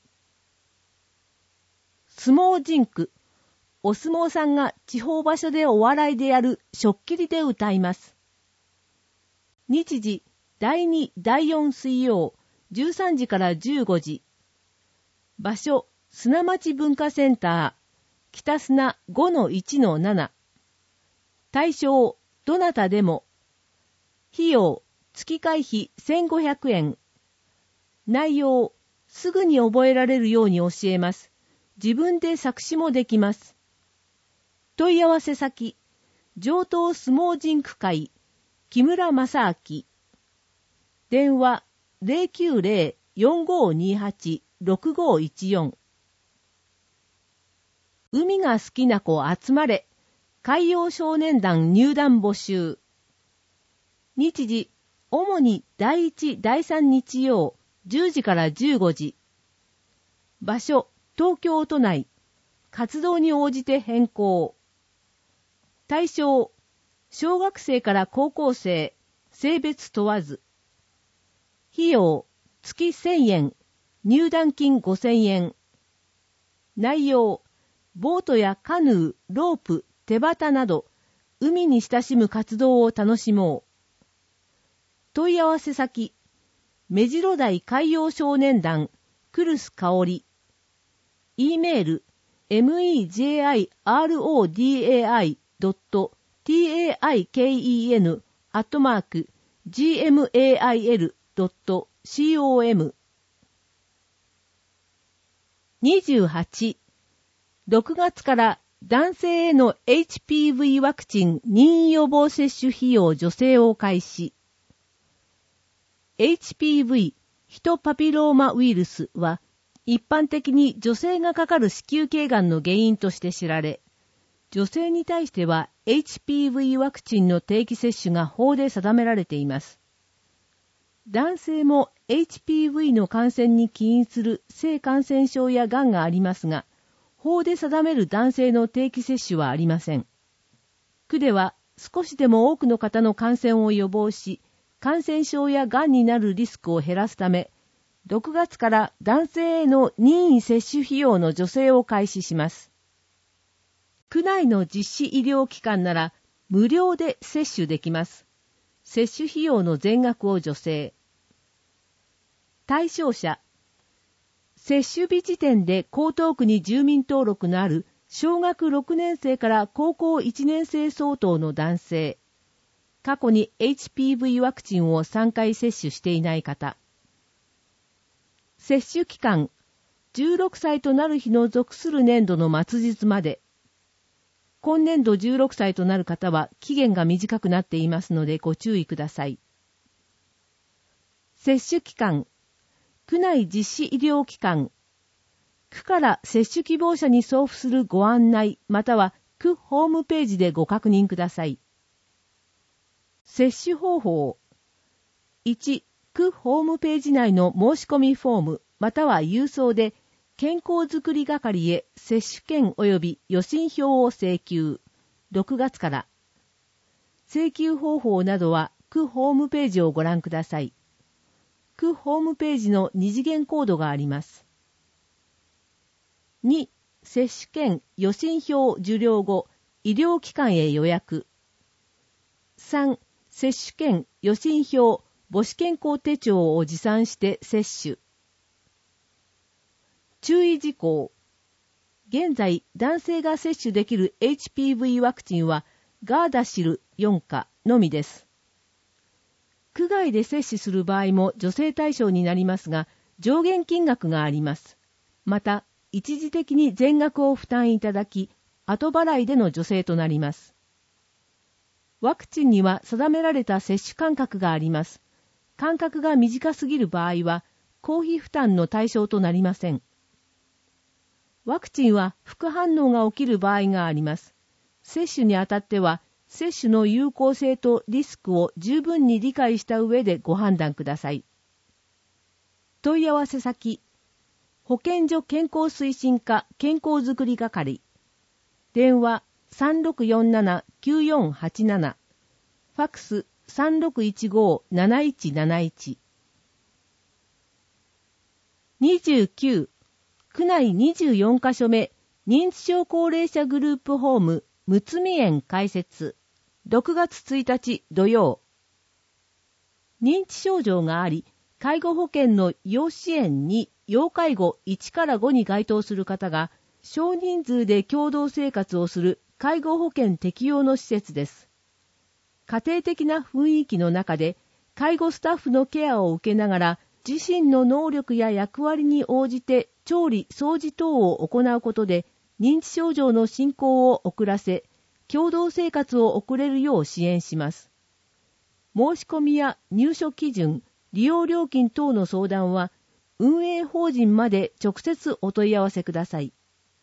相撲ジンク。お相撲さんが地方場所でお笑いでやるしょっきりで歌います。日時、第2、第4水曜、13時から15時。場所、砂町文化センター、北砂 5-1-7。対象、どなたでも。費用、月会費1500円。内容、すぐに覚えられるように教えます。自分で作詞もできます。問い合わせ先、上東相撲人区会、木村正明。電話、090-4528-6514。海が好きな子集まれ。海洋少年団入団募集。日時、主に第1、第3日曜、10時から15時。場所、東京都内。活動に応じて変更。対象、小学生から高校生、性別問わず。費用、月1000円、入団金5000円。内容、ボートやカヌー、ロープ、手旗など、海に親しむ活動を楽しもう。問い合わせ先、目白台海洋少年団、クルス香織。E メール、mejirodai.tiken@gmail.com。 28、6月から男性への HPV ワクチン任意予防接種費用助成を開始。HPV、ヒトパピローマウイルスは、一般的に女性がかかる子宮頸がんの原因として知られ、女性に対しては HPV ワクチンの定期接種が法で定められています。男性も HPV の感染に起因する性感染症やがんがありますが、法で定める男性の定期接種はありません。区では少しでも多くの方の感染を予防し、感染症やがんになるリスクを減らすため、6月から男性への任意接種費用の助成を開始します。区内の実施医療機関なら無料で接種できます。接種費用の全額を助成。対象者、接種日時点で江東区に住民登録のある小学6年生から高校1年生相当の男性。過去に HPV ワクチンを3回接種していない方。接種期間、16歳となる日の属する年度の末日まで。今年度16歳となる方は期限が短くなっていますのでご注意ください。接種期間、区内実施医療機関、区から接種希望者に送付するご案内または区ホームページでご確認ください。接種方法。1、区ホームページ内の申し込みフォームまたは郵送で健康づくり係へ接種券及び予診票を請求。6月から。請求方法などは区ホームページをご覧ください。区ホームページの二次元コードがあります。2、接種券予診票受領後、医療機関へ予約。3、接種券予診票母子健康手帳を持参して接種。注意事項。現在、男性が接種できる HPV ワクチンはガーダシル4価のみです。区外で接種する場合も助成対象になりますが、上限金額があります。また、一時的に全額を負担いただき、後払いでの助成となります。ワクチンには定められた接種間隔があります。間隔が短すぎる場合は、公費負担の対象となりません。ワクチンは副反応が起きる場合があります。接種にあたっては、接種の有効性とリスクを十分に理解した上でご判断ください。 問い合わせ先、保健所健康推進課健康づくり係。電話3647-9487。ファックス3615-7171。29、区内24カ所目、認知症高齢者グループホーム、むつみ園開設。6月1日土曜。認知症状があり、介護保険の要支援に要介護1から5に該当する方が、少人数で共同生活をする介護保険適用の施設です。家庭的な雰囲気の中で、介護スタッフのケアを受けながら、自身の能力や役割に応じて調理・掃除等を行うことで、認知症状の進行を遅らせ、共同生活を送れるよう支援します。申し込みや入所基準、利用料金等の相談は、運営法人まで直接お問い合わせください。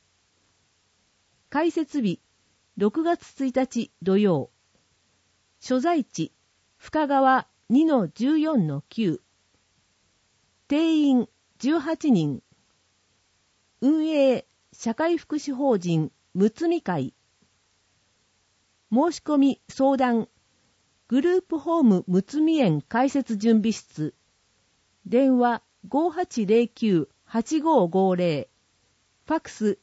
開設日、6月1日土曜。所在地、深川 2-14-9。定員18人。運営、社会福祉法人、むつみ会。申し込み、相談、グループホームむつみ園開設準備室。電話5809-8550。ファックス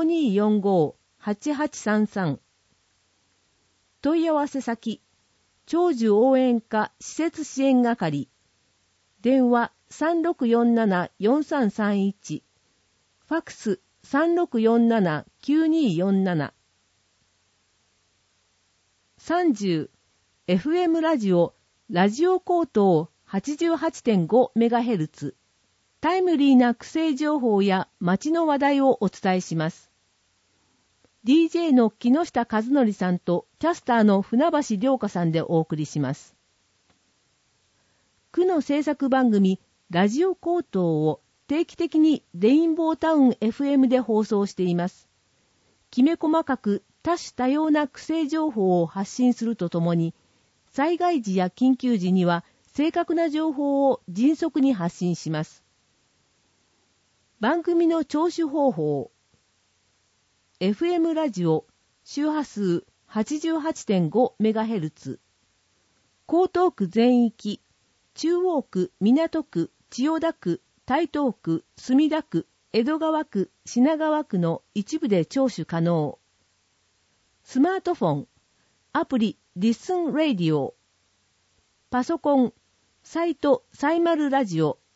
5245-8833。問い合わせ先、長寿応援課施設支援係。電話3647-4331。ファックス3647-9247。30、FM ラジオ、ラジオ高等 88.5MHz。タイムリーな区政情報や街の話題をお伝えします。DJ の木下和則さんとキャスターの船橋良香さんでお送りします。区の制作番組、ラジオ高等を定期的にレインボータウン FM で放送しています。きめ細かく多種多様な区政情報を発信するとともに、災害時や緊急時には正確な情報を迅速に発信します。番組の聴取方法。FM ラジオ、周波数 88.5MHz。江東区全域、中央区、港区、千代田区、台東区、墨田区、江戸川区、品川区の一部で聴取可能。スマートフォン、アプリ、リッスンレディオ。パソコン、サイト、サイマルラジオ。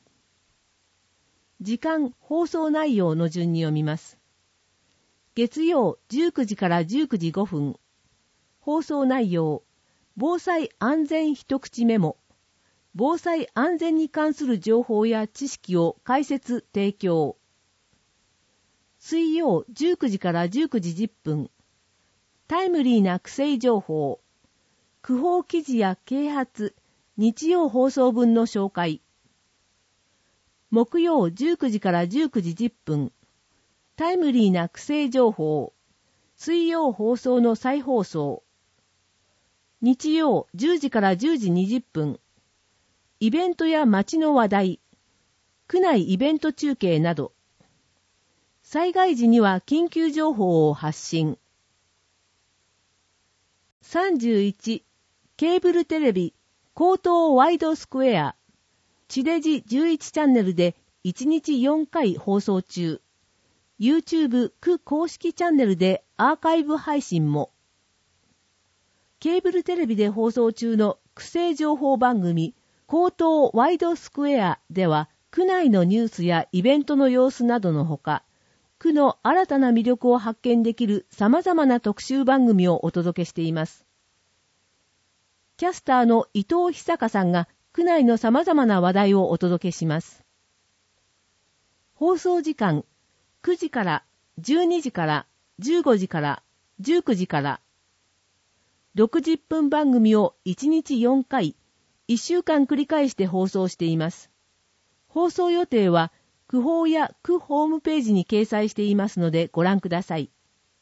時間、放送内容の順に読みます。月曜19時から19時5分。放送内容、防災安全一口メモ。防災安全に関する情報や知識を解説提供。水曜19時から19時10分。タイムリーな区政情報。区報記事や啓発、日曜放送分の紹介。木曜19時から19時10分。タイムリーな区政情報。水曜放送の再放送。日曜10時から10時20分。イベントや街の話題。区内イベント中継など。災害時には緊急情報を発信。31、ケーブルテレビ、江東ワイドスクエア。地デジ11チャンネルで1日4回放送中。YouTube 区公式チャンネルでアーカイブ配信も。ケーブルテレビで放送中の区政情報番組、江東ワイドスクエアでは、区内のニュースやイベントの様子などのほか、区の新たな魅力を発見できる様々な特集番組をお届けしています。キャスターの伊藤久香さんが区内の様々な話題をお届けします。放送時間、9時から、12時から、15時から、19時から、60分番組を1日4回、1週間繰り返して放送しています。放送予定は、区報や区ホームページに掲載していますのでご覧ください。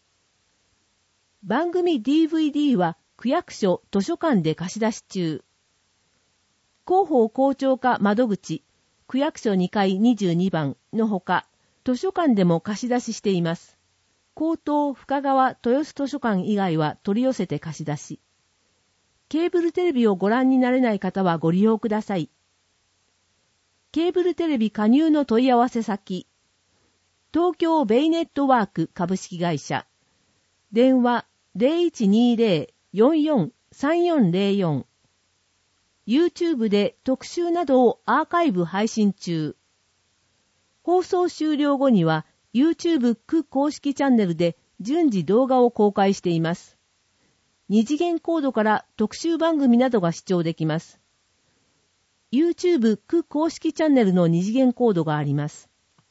番組 DVD は区役所図書館で貸し出し中。広報広聴課窓口、 区役所2階22番のほか、図書館でも貸し出ししています。江東深川豊洲図書館以外は取り寄せて貸し出し。ケーブルテレビをご覧になれない方はご利用ください。ケーブルテレビ加入の問い合わせ先、東京ベイネットワーク株式会社、電話 0120-443404、YouTube で特集などをアーカイブ配信中。放送終了後には YouTube 区公式チャンネルで順次動画を公開しています。二次元コードから特集番組などが視聴できます。YouTube 区公式チャンネルの二次元コードがあります。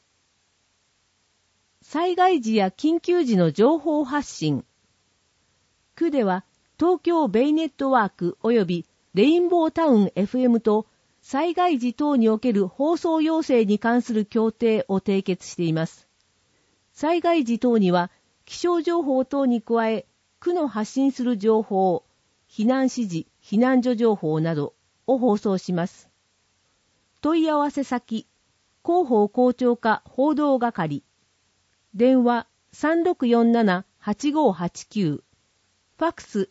災害時や緊急時の情報発信。区では東京ベイネットワーク及びレインボータウン FM と災害時等における放送要請に関する協定を締結しています。災害時等には気象情報等に加え、区の発信する情報、避難指示、避難所情報などを放送します。問い合わせ先、広報広聴課報道係、電話 3647-8589、ファックス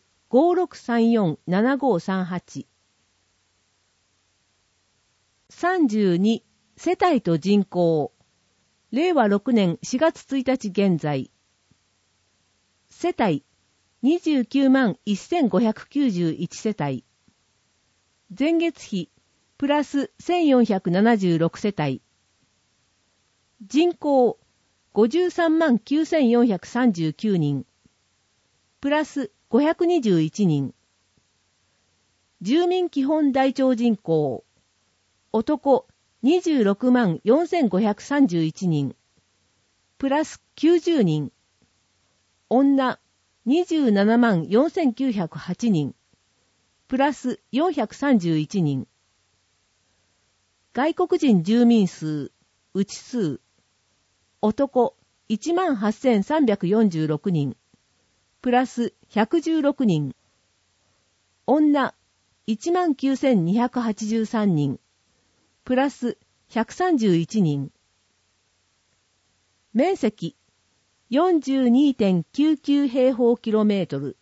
5634-7538。32、世帯と人口。令和6年4月1日現在。世帯、29万1591世帯。前月比、プラス1476世帯。人口、53万9439人。プラス521人。住民基本台帳人口。男、26万4531人。プラス90人。女、27万4908人。プラス431人。外国人住民数、うち数。男、18,346人。プラス116人。女、19,283人。プラス131人。面積、42.99 平方キロメートル。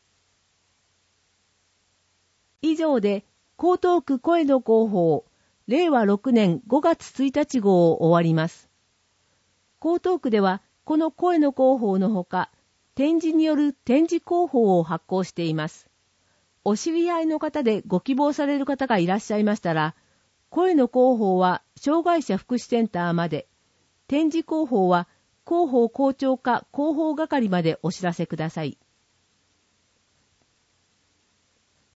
以上で、江東区声の広報、令和6年5月1日号を終わります。江東区では、この声の広報のほか、展示による展示広報を発行しています。お知り合いの方でご希望される方がいらっしゃいましたら、声の広報は障害者福祉センターまで、展示広報は広報広聴課広報係までお知らせください。